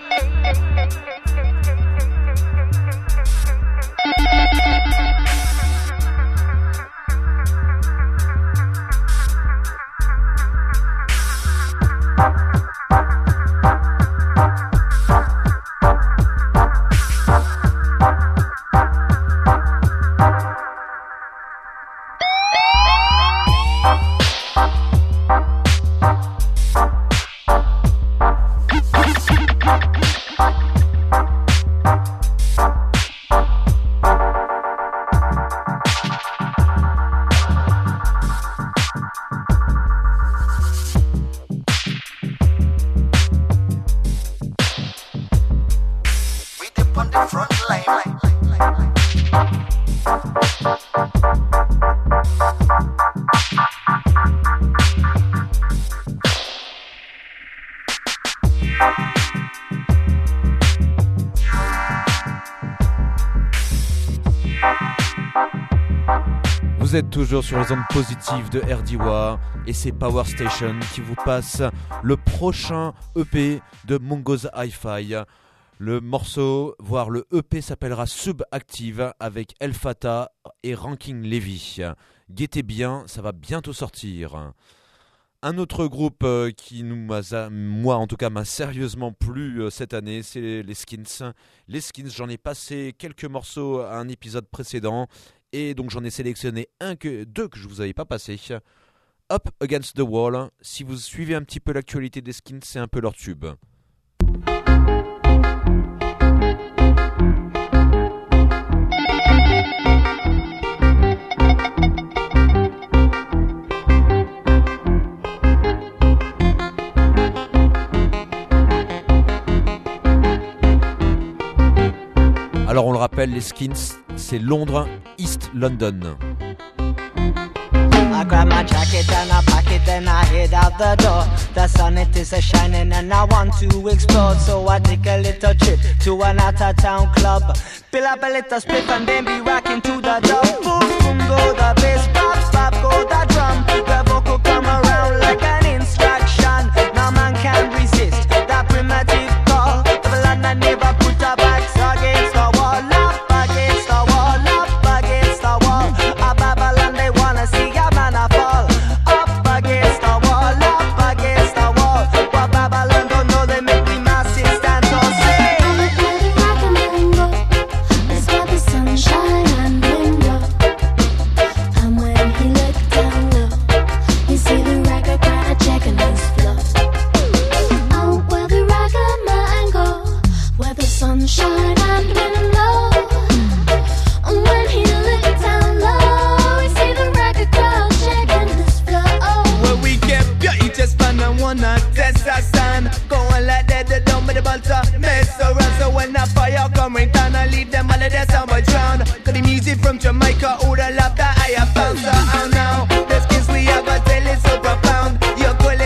Vous êtes toujours sur les ondes positives de RDWA et c'est Power Station qui vous passe le prochain EP de Mongo's Hi-Fi. Le morceau, voire le EP s'appellera Subactive avec El Fata et Ranking Levy. Guettez bien, ça va bientôt sortir. Un autre groupe qui moi en tout cas m'a sérieusement plu cette année, c'est les Skins. Les Skins, j'en ai passé quelques morceaux à un épisode précédent et donc j'en ai sélectionné deux que je vous avais pas passé. Up Against the Wall, si vous suivez un petit peu l'actualité des Skins, c'est un peu leur tube. Alors on le rappelle, les Skins, c'est Londres, East London. I grab my jacket and I pack it, then I head out the door. The sun it is a shining and I want to explore. So I take a little trip to an out of town club. Fill up a little split and then be rocking to the dub. Boom, boom, go the bass, pop, pop, go the drum. The vocal come around like an instruction. No man can resist that primitive call. The land I never put a backs against the wall. Up against the wall, up against the wall. A Babylon they wanna see a man a fall. Up against the wall, up against the wall. But Babylon don't know they make me massive stand so say. It's got the sunshine and window. And when he looked down low, you see the record crowd checking his flow. Oh, where the record man go, where the sunshine and window. And when he looked down low, you see the record crowd checking his flow. When we get beauty just fun and wanna test our stand. Go and let that they don't with the balta mess around. So when the fire come right down, I leave them all of their summer drown. Cause the music from Jamaica, all the love that I have found. So now, the skills we have got tell is so profound. You're calling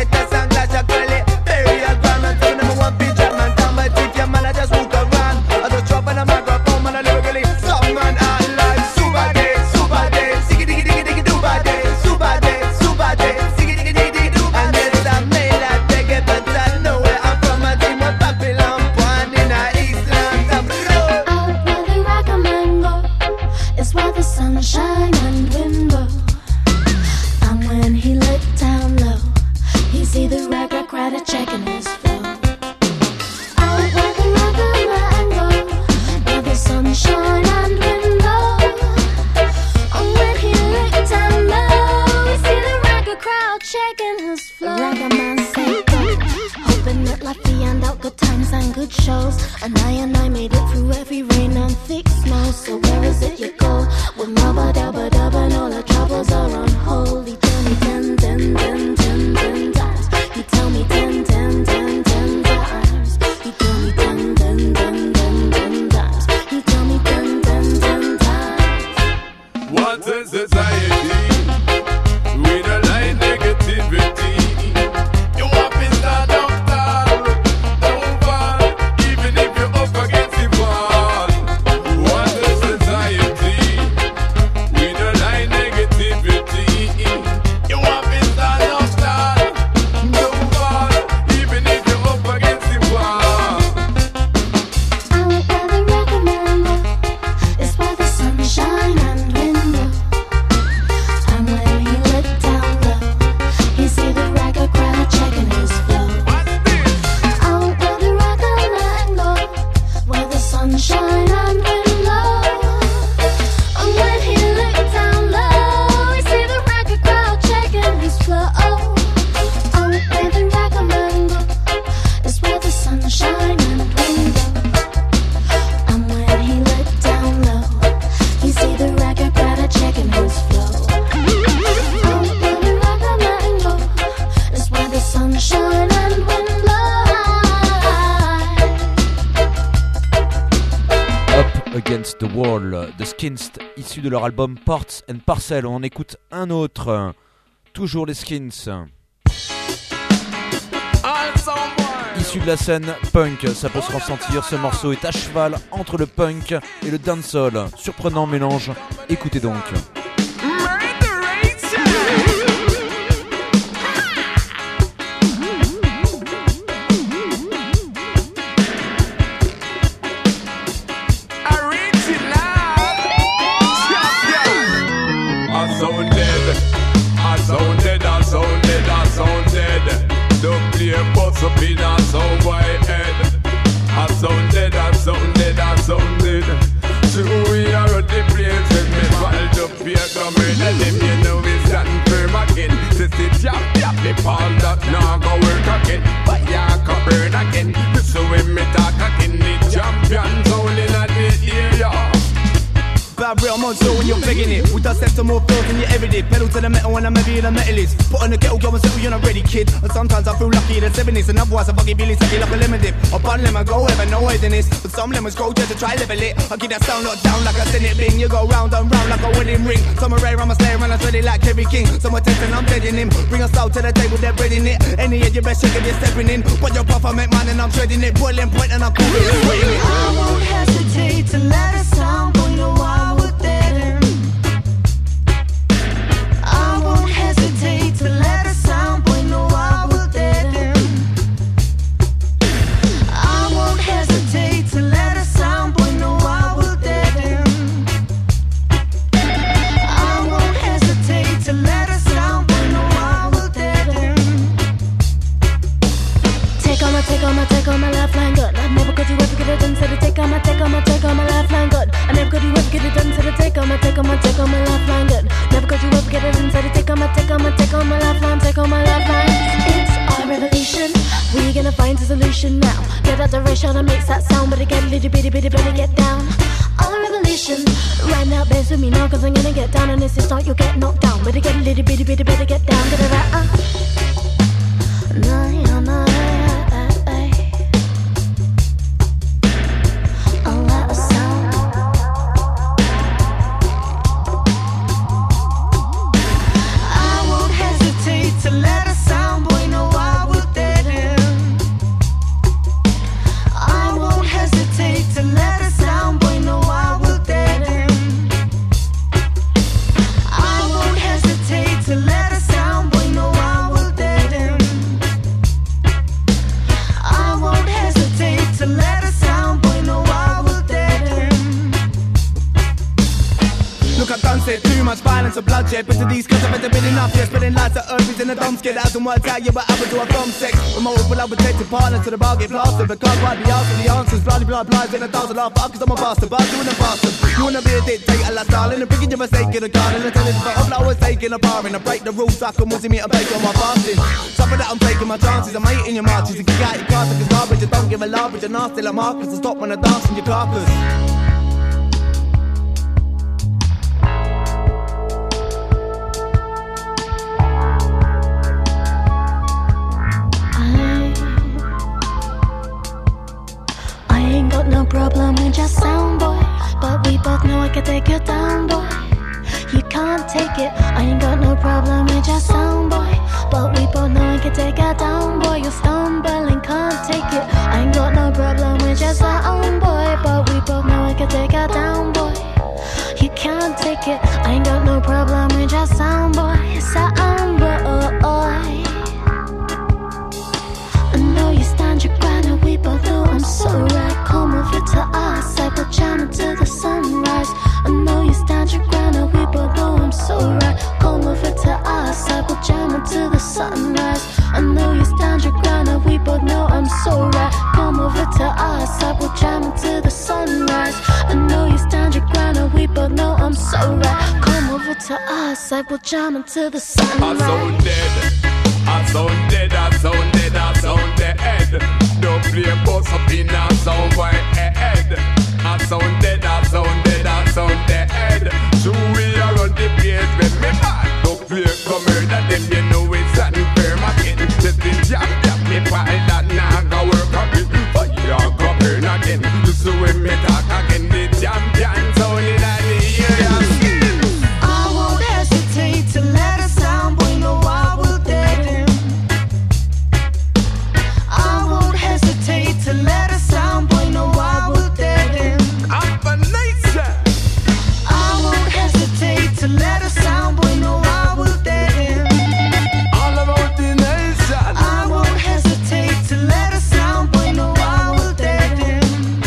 sunshine and window. And when he looked down low, we see the ragga crowd checking his flow. The ragga man said go, hoping that life be hand out good times and good shows. And I made it through every rain and thick snow. So where is it you go? With rubba dubba dub and all the troubles are on hold. He tell me 10 times. He tell me 10 times. He tell me 10 times. He tell me 10 times. What is society? We don't like negativity. You up in the doctor, don't fall, even if you're up against the wall. What is society? We don't like negativity. You up in the doctor, don't fall, even if you're up against the wall. I would rather recommend it's where the sunshine and window. And when he looked down low, he see the ragga crowd checking his flow. I would rather recommend where the sunshine and window. And when he looked down low, he see the ragga crowd checking his flow. I would rather recommend it's where the sunshine and window. And when he looked down low, he see the ragga crowd checking his flow. I would rather recommend it's where the sunshine and window. Up Against the Wall, The Skins, issu de leur album Parts and Parcel. On en écoute un autre, toujours les Skins, issu de la scène punk. Ça peut se ressentir, ce morceau est à cheval entre le punk et le dancehall. Surprenant mélange, écoutez donc. The play bust up in a sound white head. I sounded. So we are at the place with me wild up here coming. And if you know we stand firm again. Sissy jump, the palm that now go work again. Fire can burn again. So when me talk again, the champions only in the area. Bad real monster when you're begging it. We dust some more filth than you ever did. Pedal to the metal when I'm heavy the metalist. Put on the kettle, go and settle, you're not ready, kid. And sometimes I feel lucky that 70s and otherwise I fucking Billy suck it like a lemon dip. Up on lemon, go heaven, no way than this. But some lemons grow just to try level it. I get that sound knocked down like a Senate bing. You go round and round like a wedding ring. Some are rare, I'm a slayer and I'm ready like Kerry King. Some are testing, I'm bedding him. Bring us out to the table, they're breading it. Any edge, you best check if you're stepping in. But your puff, I make man and I'm treading it. Boiling point and I'm cool it, sweating it. I won't hesitate to let a sound point a while with that. I won't hesitate to let a sound boy know I will dead him. I won't hesitate to let a sound boy know I will dead him. I won't hesitate to let a sound boy know I will dead him. Take on my lifeline good. I never could you ever get it done, so to take on my lifeline good. I never could you ever get it done, so to take on my lifeline good. Never could you ever get it done, so to take on my lifeline. It's our revolution. We gonna find a solution now. Get out the ratio that makes that sound, but it get a little bitty, better get down. Our revolution. Right now, dance with me now, cause I'm gonna get down, and if it's not, you'll get knocked down. Better get a little bitty, better get down. Get it right, nah. To let a sound boy know I will dead him. I won't hesitate to let a sound boy know I will dead him. I won't hesitate to let a sound boy know I will dead him. I won't hesitate to let a sound boy know I will dead him. Look, I done said too much. much violence and bloodshed. But to these cuts I've been enough, yeah. Spilling lights of herpes in the dumb skid. Out some words out, yeah, but I would do a thumb sex. With multiple unprotected partners to the bar get blasted. But can't quite be asking the answers. Bloody blood lies in a thousand laugh out, cause I'm a bastard. But doing the bastard. You wanna be a dictator like Stalin. And picking your mistake in a garden. And telling the I'm always taking a bar. And I break the rules, I can see me and bake on my fasting. Something that I'm taking my chances. I'm hating your marches. And kick out your cards like it's garbage. And don't give a love, but you're nasty like Marcus. And stop when I dance in your carcass. No problem with your sound, boy. But we both know I can take you down, boy. You can't take it. I ain't got no problem with your sound, boy. But we both know I can take you down, boy. You're stumbling, can't take it. I ain't got no problem with your sound, boy. But we both know I can take you down, boy. You can't take it. I ain't got no problem with your sound, boy. Sound, boy. I know you stand your ground and we both know I'm so right. Come over to our side, we'll jam into the sunrise. I know you stand your ground and we both know I'm so right. Come over to our side, we'll jam into the sunrise. I know you stand your ground and we both know I'm so right. Come over to our side, we'll jam into the sunrise. I know you stand your ground and we both know I'm so right. Come over to our side, we'll jam into the sunrise. I sound dead, I sound dead, I sound dead, I sound dead. Don't play boss up in a sound boy head. I sound dead, I sound dead, I sound dead. So we are on the place with me man. Don't play come murder them, you know it's unfair. My kid just in jam, me find that now go work up it. But you are go burn again. So when me talk again, the jam can sound in the area. I won't hesitate to let a sound boy know I will dead him. I won't hesitate to let a sound boy know I will dead him. I'm a nature. I won't hesitate to let a sound boy know I will dead him. All about the nation. I won't hesitate to let a sound boy know I will dead him.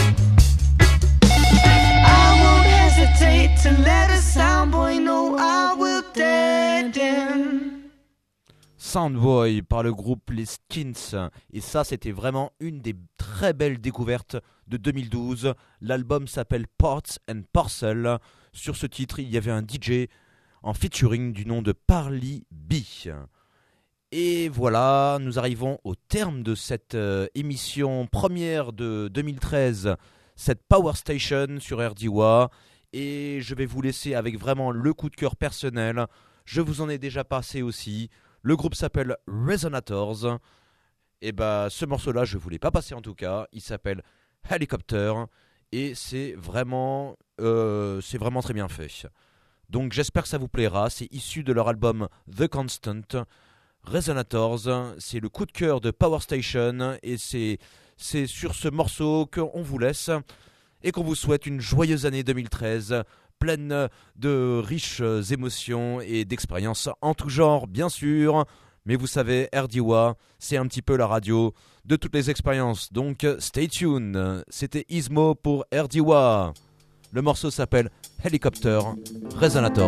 I won't hesitate to let a sound boy know I will dead him. Soundboy par le groupe Les Skins, et ça c'était vraiment une des très belles découvertes de 2012. L'album s'appelle Parts and Parcel. Sur ce titre il y avait un DJ en featuring du nom de Parly B. Et voilà, nous arrivons au terme de cette émission première de 2013, cette Power Station sur RDWA, et je vais vous laisser avec vraiment le coup de cœur personnel. Je vous en ai déjà passé aussi. Le groupe s'appelle Resonators. Et bah ce morceau-là, je ne vous l'ai pas passé en tout cas. Il s'appelle Helicopter. Et c'est vraiment très bien fait. Donc j'espère que ça vous plaira. C'est issu de leur album The Constant. Resonators, c'est le coup de cœur de Power Station. Et c'est sur ce morceau qu'on vous laisse. Et qu'on vous souhaite une joyeuse année 2013. Pleine de riches émotions et d'expériences en tout genre, bien sûr. Mais vous savez, RDWA, c'est un petit peu la radio de toutes les expériences. Donc, stay tuned. C'était Ismo pour RDWA. Le morceau s'appelle Helicopter Resonators.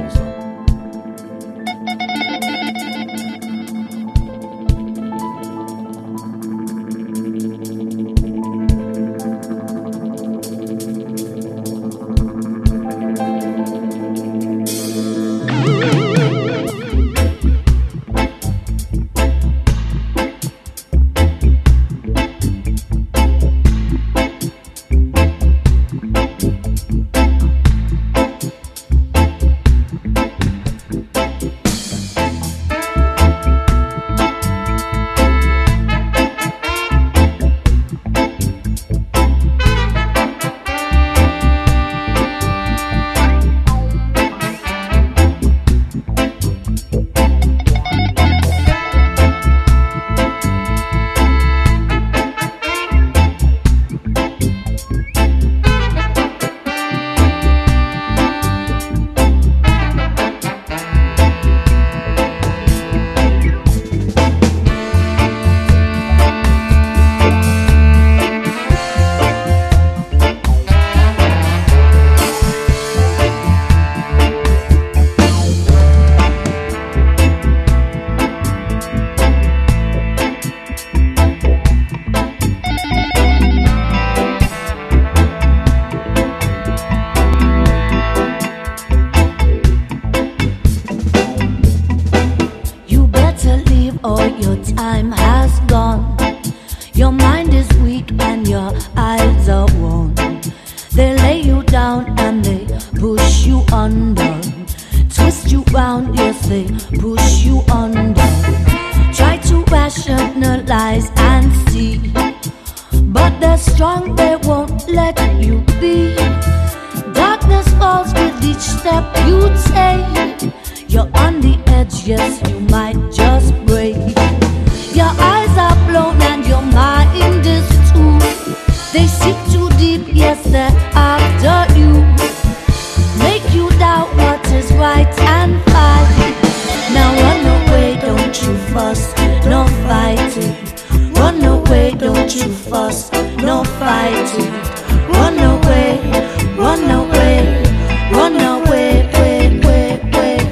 under, twist you round, yes, they push you under. Try to rationalize and see, but they're strong, they won't let you be. Darkness falls with each step you take. You're on the edge, yes, you might just break. Your eyes are blown and your mind is too. They sink too deep, yes, they're after you. Make you doubt what is right and fine. Now run away, don't you fuss, no fighting. Run away, don't you fuss, no fighting. Run away, run away, run away, wait, wait, wait.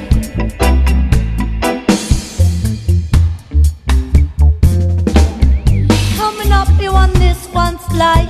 Coming up here on this one slide,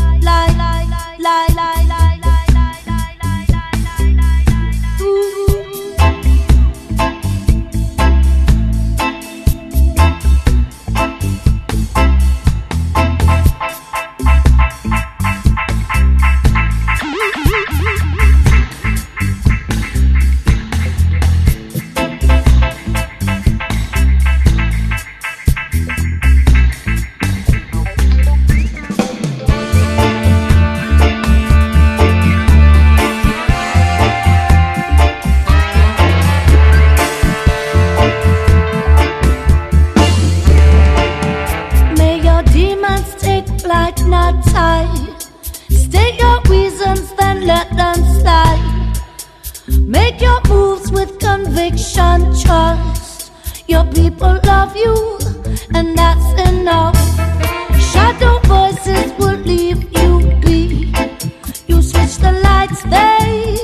trust. Your people love you, and that's enough. Shadow voices will leave you be. You switch the lights, they